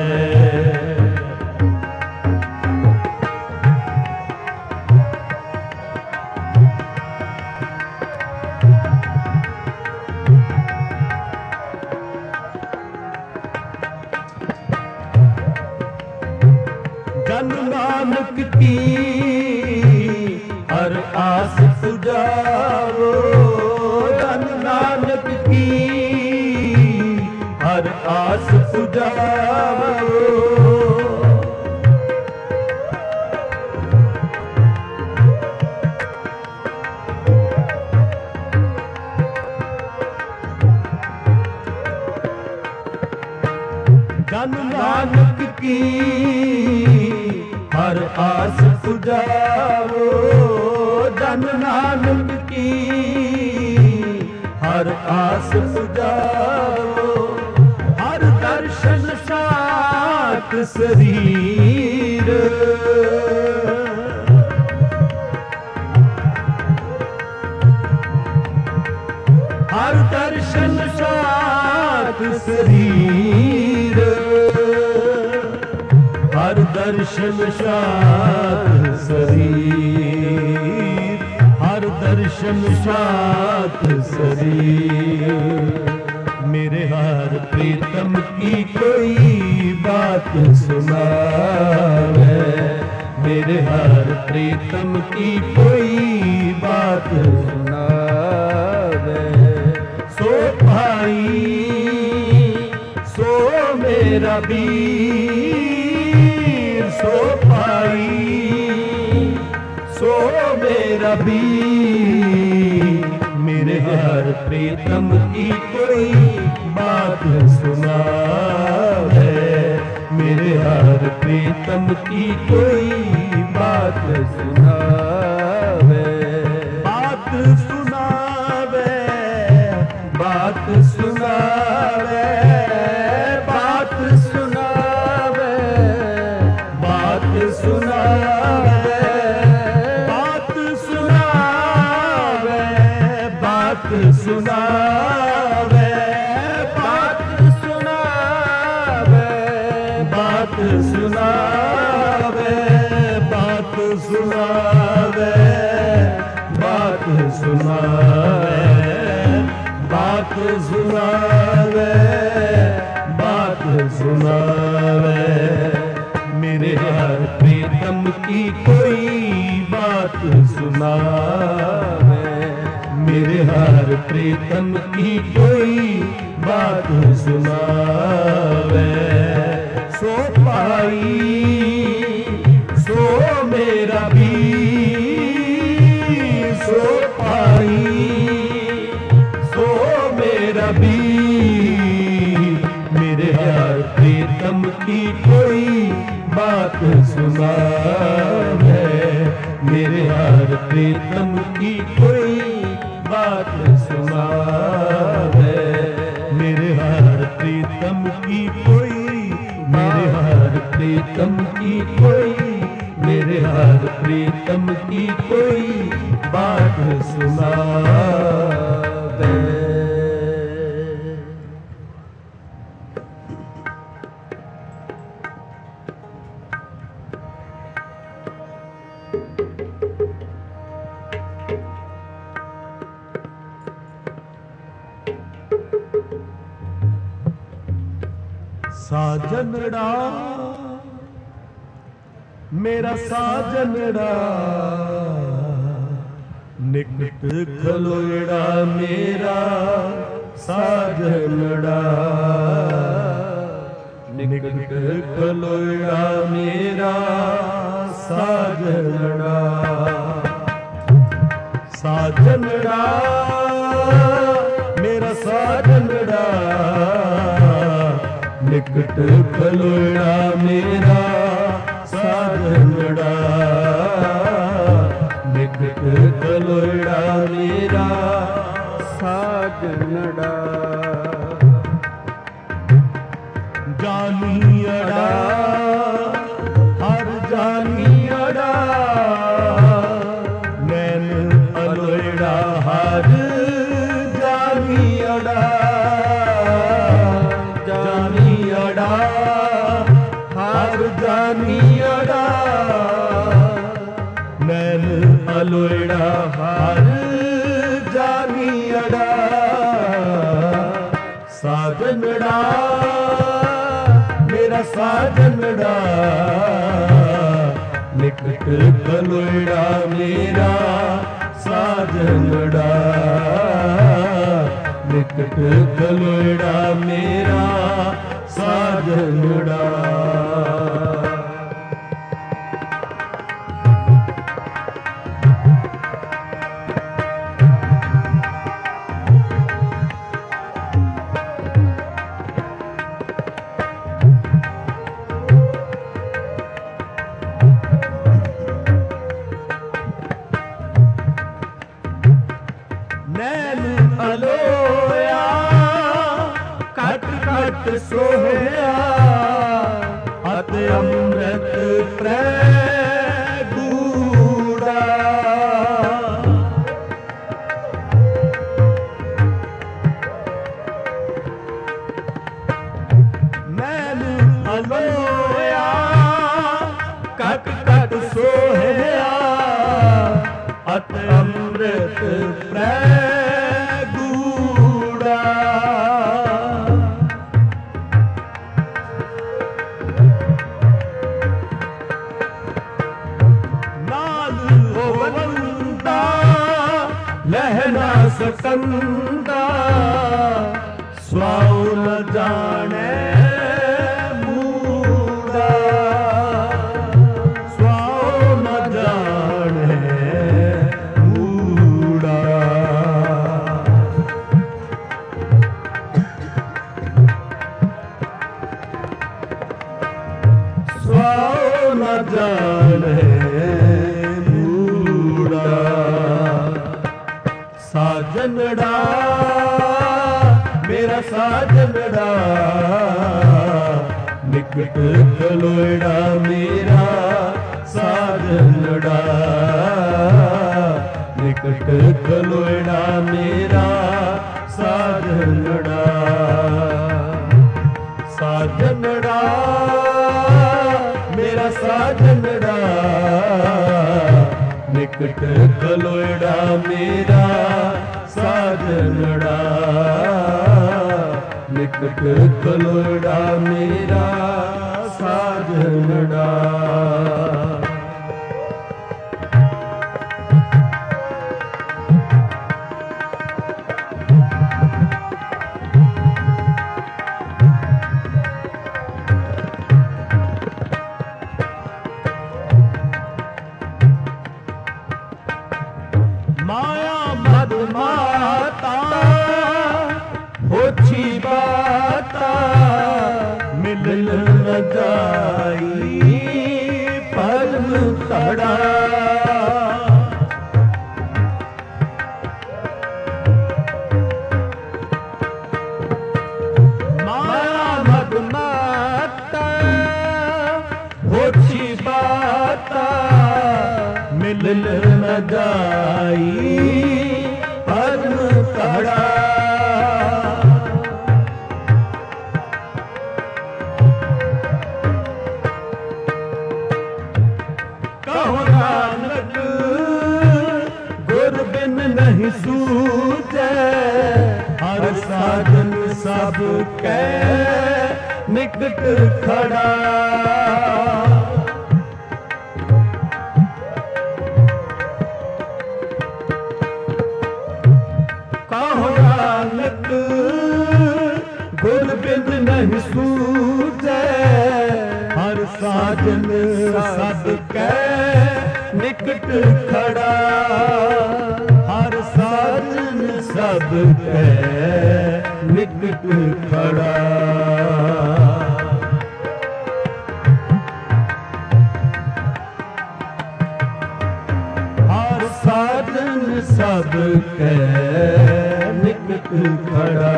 जन नानक की हर आस पुजारो, जन नानक की हर आस पुजारो। जन नानक की हर आस पुजारो, जन नानक की हर आस पुजारो। हर दर्शन सात शरीर, हर दर्शन सात शरीर, हर दर्शन सात शरीर, हर दर्शन सात शरीर। मेरे हार प्रीतम की कोई बात सुनावे, मेरे हार प्रीतम की कोई बात सुनावे। सो भाई सो मेरा वीर, सो भाई सो मेरा वीर। मेरे हार प्रीतम की कोई बात सुनावे, मेरे हार प्रीतम की कोई बात सुनावे। बात सुनावे, बात सुनावे, बात सुनावे, बात सुनावे, बात सुनावे, बात सुनावे, बात सुनावे, बात सुनावे, बात सुनावे, बात सुनावे, बात सुनावे, बात सुनावे। मेरे हार प्रीतम की कोई बात सुनावे, मेरे हार प्रीतम की कोई बात सुनावे। सो पाई सो मेरा वीर, सो पाई प्रीतम की कोई बात सुनावे, मेरे हर प्रीतम की कोई, मेरे हर प्रीतम की कोई, मेरे हर प्रीतम की कोई बात सुनावे। साजनड़ा मेरा साजनड़ा, निकट खलोड़ा मेरा साजनड़ा, निकट खलोड़ा मेरा साजनड़ा। साजनड़ा मेरा साजनड़ा, निकट खलोड़ा मेरा साजनड़ा, निकट खलोड़ा मेरा साजनड़ा। जानियड़ा हर जानियड़ा, नैन अलोड़ा हर जानियड़ा, जानियड़ा हर जानियड़ा, नैन अलोड़ा हर जानियड़ा। साजनड़ा मेरा साजनड़ा, निकट खलोड़ा मेरा साजनड़ा, निकट खलोड़ा मेरा साजनड़ा। नैन अलोया कट कट सोहया, अत अमृत प्रै गूढ़ा। नैन अलोया कट कट सोहया, अत अमृत प्रै गूढ़ा। नाल होवंदा लहना सकंदा, स्वाऊ न जाने मूढ़ा, स्वाऊ न जाने मूढ़ा। स्वाऊ न जाने मूढ़ा। साजनड़ा मेरा साजनड़ा, निकट खलोड़ा मेरा साजनड़ा, निकट खलोड़ा मेरा साजनड़ा। साजनड़ा मेरा साजनड़ा, निकट खलोड़ा मेरा साजनड़ा, निकट खलोड़ा मेरा साजनड़ा। माया मद माता होछी बाता, मिलन न जाई परम तड़ा। मिल न जाई परम कड़ा। कहो नानक गुर बिन नहीं सूझे, हर साजन सब कै निकट खड़ा। कहो नानक गुर बिन नहीं सूझे, हर साजन सब कै निकट खड़ा। हर साजन सब कै निकट खड़ा। हर साजन सब कै निकट खड़ा।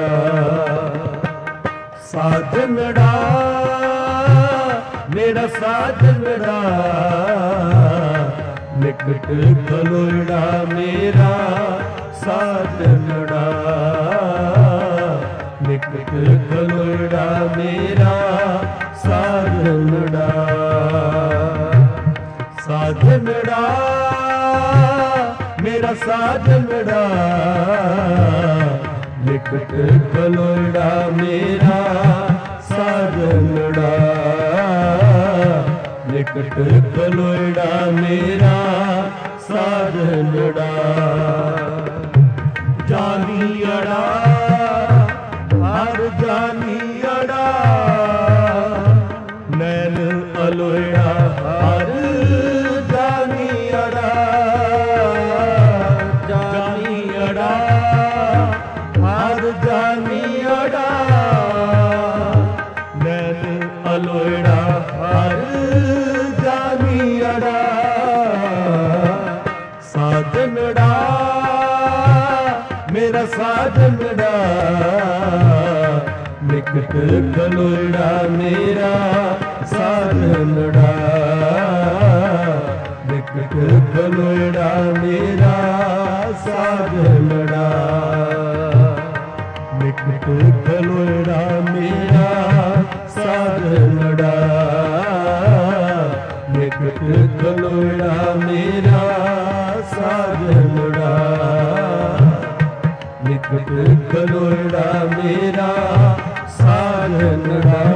साजनड़ा मेरा साजनड़ा, निकट खलोड़ा मेरा साजनड़ा। निकट खलोड़ा मेरा साजनड़ा। साजनड़ा मेरा साजनड़ा, निकट खलोड़ा मेरा साजनड़ा। निकट खलोड़ा मेरा साजनड़ा। जानियड़ा हर जानियड़ा, नैन अलोड़ा हर जानियड़ा। जानियड़ा हर जानियड़ा, नैन अलोड़ा हर जानियड़ा। साजनड़ा मेरा साजनड़ा, निकट खलोड़ा मेरा साजनड़ा। निकट खलोड़ा मेरा साजनड़ा। निकट खलोड़ा मेरा साजनड़ा। निकट खलोड़ा मेरा साजनड़ा। निकट खलोड़ा मेरा साजनड़ा।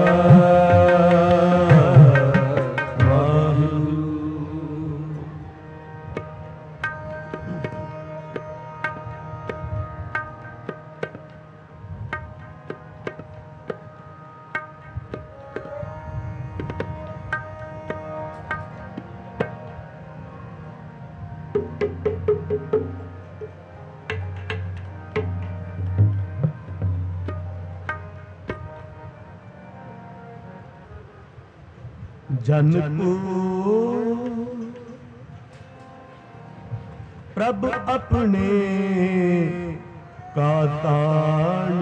जन को प्रभ अपने का तान,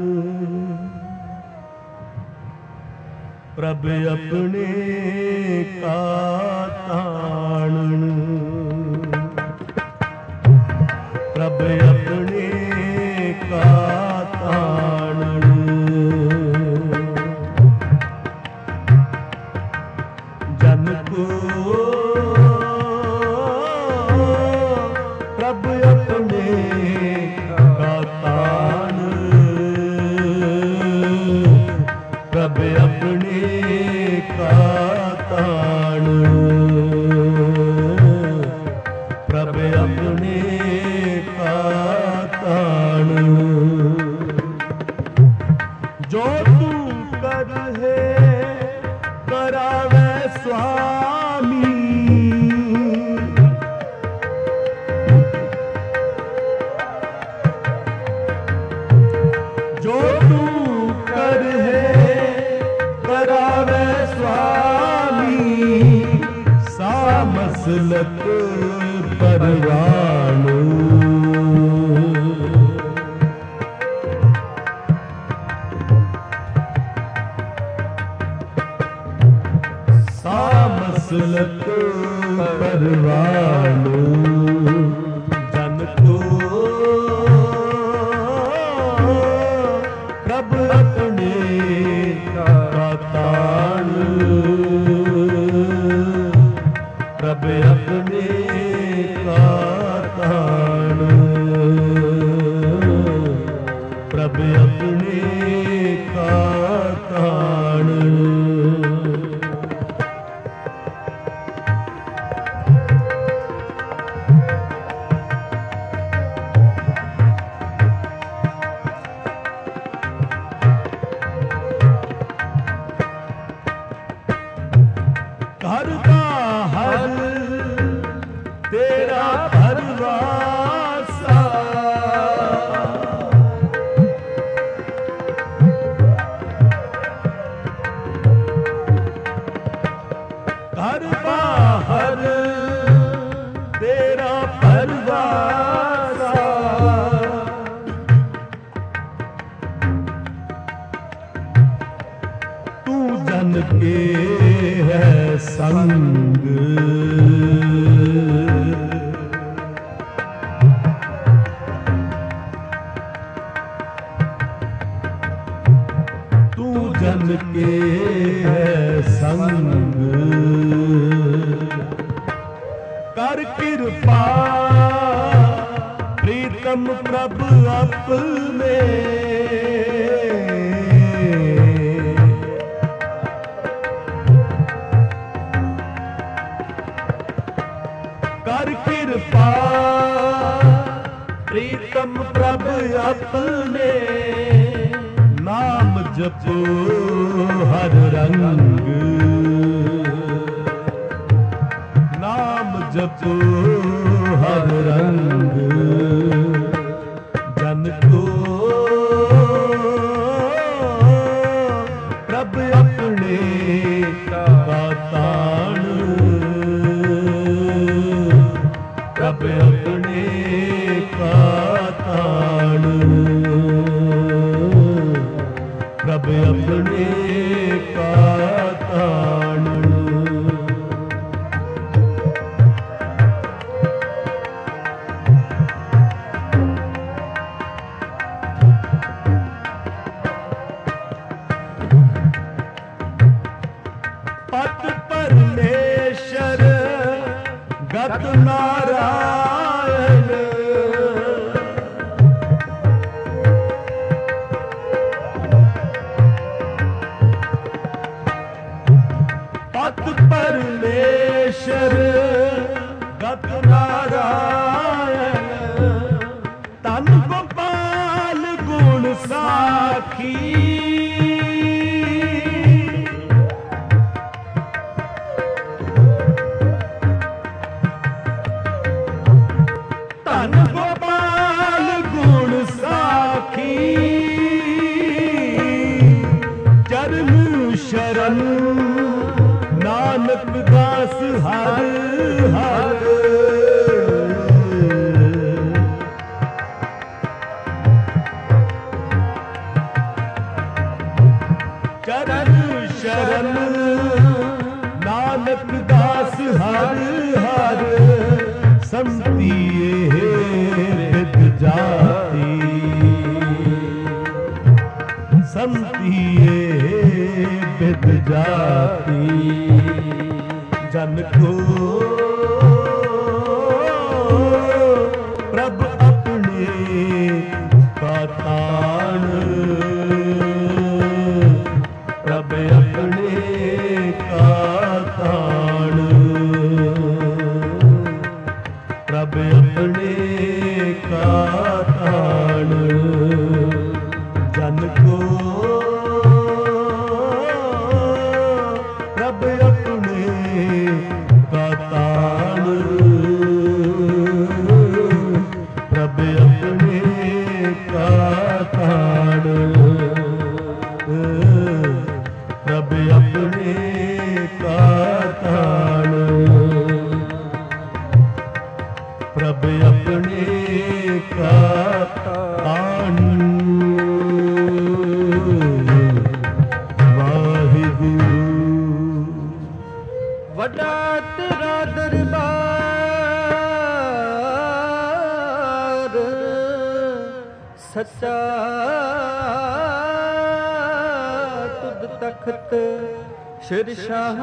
प्रभ अपने का तान। प्रभ अपने का तान। जन को प्रभ अपने का तान, प्रभ अपने का तान। प्रभ अपने का तान। जो तू कर है करावे स्वामी, जो तू कर है करावे स्वामी। सामसलत परवानो, सामसलत परवानो। के है संग। तू जन के है संग, कर कृपा प्रीतम प्रभु अपने। कर कृपा प्रीतम प्रभु अपने, नाम जपो हर रंग। नाम जपो हर रंग, जन को प्रभ अपने का ताण। प्रभ अपने का ताण, प्रभ अपने का ताण। पत परमेश्वर गत नारायण। पत परमेश्वर गत नारायण, तन गोपाल गुण साखी। धन गोपाल गुण साखी, चरण शरण नानक दास हर हर। चरण शरण नानक दास हर हर। संतिये विद जाति, संतिये विद जाति। जन को प्रभ अपने का ताण। प्रभ अपने का ताण, प्रभ अपने का ताण। जन को प्रभ अपने का ताण। प्रभ अपने का ताण, प्रभ अपने का ताण। प्रभ अपने का ताण। वाहिगुरु। वड्डा तेरा दरबार, सच्चा तुद तख्त शिरशाह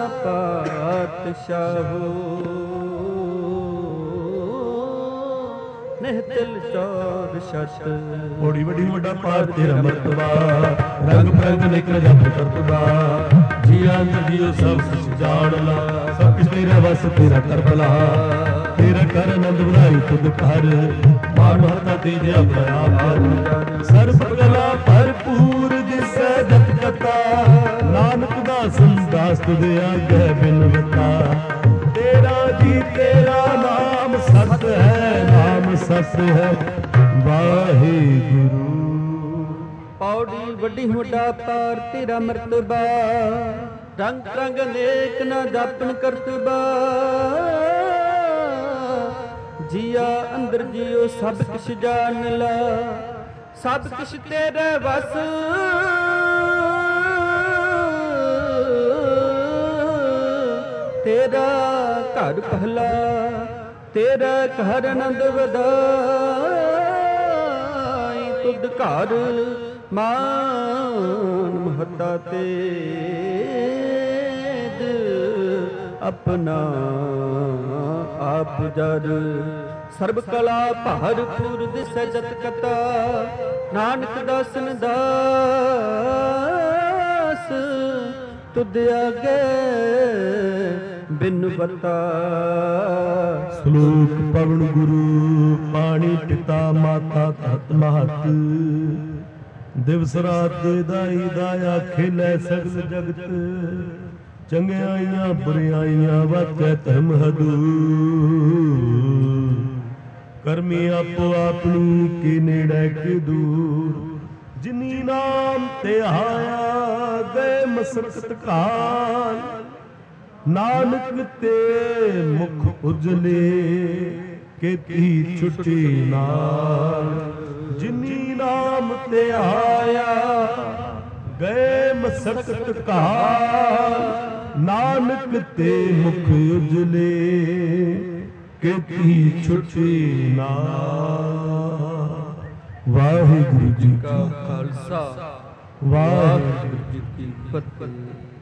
पातशाहो। निहतिल चौर शत बड़ी बड़ी वड्डा पार तेरा मर्तबा, रंग बिरंग निकल जप करतबा। जिया जियो सब कुछ जान ला, सब कुछ तेरा वस तेरा कर भला। तेरा कर आनंद बनाई तुद कर, मान महता तेजे अपना आप। सर्ब कला भरपूर दिसै जत कथा, नानक दासन दास तुझे आगे बिनवता। तेरा जी तेरा नाम सत है, नाम सत है वाहिगुरु। पौड़ी वड्डी होडा पार तेरा मर्तबा, रंग रंग अनेक ना जापन करतबा। जिया अंदर जियो सब किश जान ला, सब किश तेरे वस। ਤੇਰਾ ਘਰ ਪਹਿਲਾ, ਤੇਰਾ ਘਰ ਆਨੰਦ ਵਧਾਈ। ਤੁਧ ਘਰ ਮਾਨ ਮਹੱਤਾ ਤੇਜ, ਆਪਣਾ ਆਪ ਜਰ। ਸਰਬ ਕਲਾ ਭਰਪੂਰ ਦਿਸੈ ਜਤ ਕਤਾ, ਨਾਨਕ ਦਾਸਨ ਦਾਸ। ਤੁਧ ਆਗੇ ਬਿਨ ਬਤਾ। ਸ਼ਲੋਕ ਪਵਨ ਗੁਰੂ ਪਾਣੀ ਪਿਤਾ ਮਾਤਾ ਤਤ ਮਹਤ, ਦਿਵਸ ਰਾਤ ਦੇ ਦਾਈ ਦਾਇਆ ਖੇਲੇ ਸਗਲ ਜਗਤ। ਚੰਗਿਆਈਆਂ ਬੁਰਿਆਈਆਂ ਵਾਚੈ ਧਰਮ ਹਦੂਰ, ਕਰਮੀ ਆਪੋ ਆਪਣੀ ਕੀ ਨੇੜੇ ਕੀ ਦੂਰ। ਜਿਨੀ ਨਾਮ ਤੇ ਆਇਆ ਗਏ ਮਸਕਤ ਕਾਲ, ਨਾਨਕ ਤੇ ਮੁਖ ਉਜਲੇ ਕੀਤੀ ਛੁੱਟੀ ਨਾਲ। ਜਿਨੀ ਨਾਮ ਤੇ ਆਇਆ ਗਏ ਮਸਕਤ ਕਾਲ, ਨਾਨਕ ਤੇ ਮੁਖ ਉਜਲੇ ਕੀਤੀ ਛੁੱਟੀ ਨਾਲ। ਵਾਹਿਗੁਰੂ ਜੀ ਕਾ ਖਾਲਸਾ, ਵਾਹਿਗੁਰੂ ਜੀ ਕੀ ਫਤਿਹ।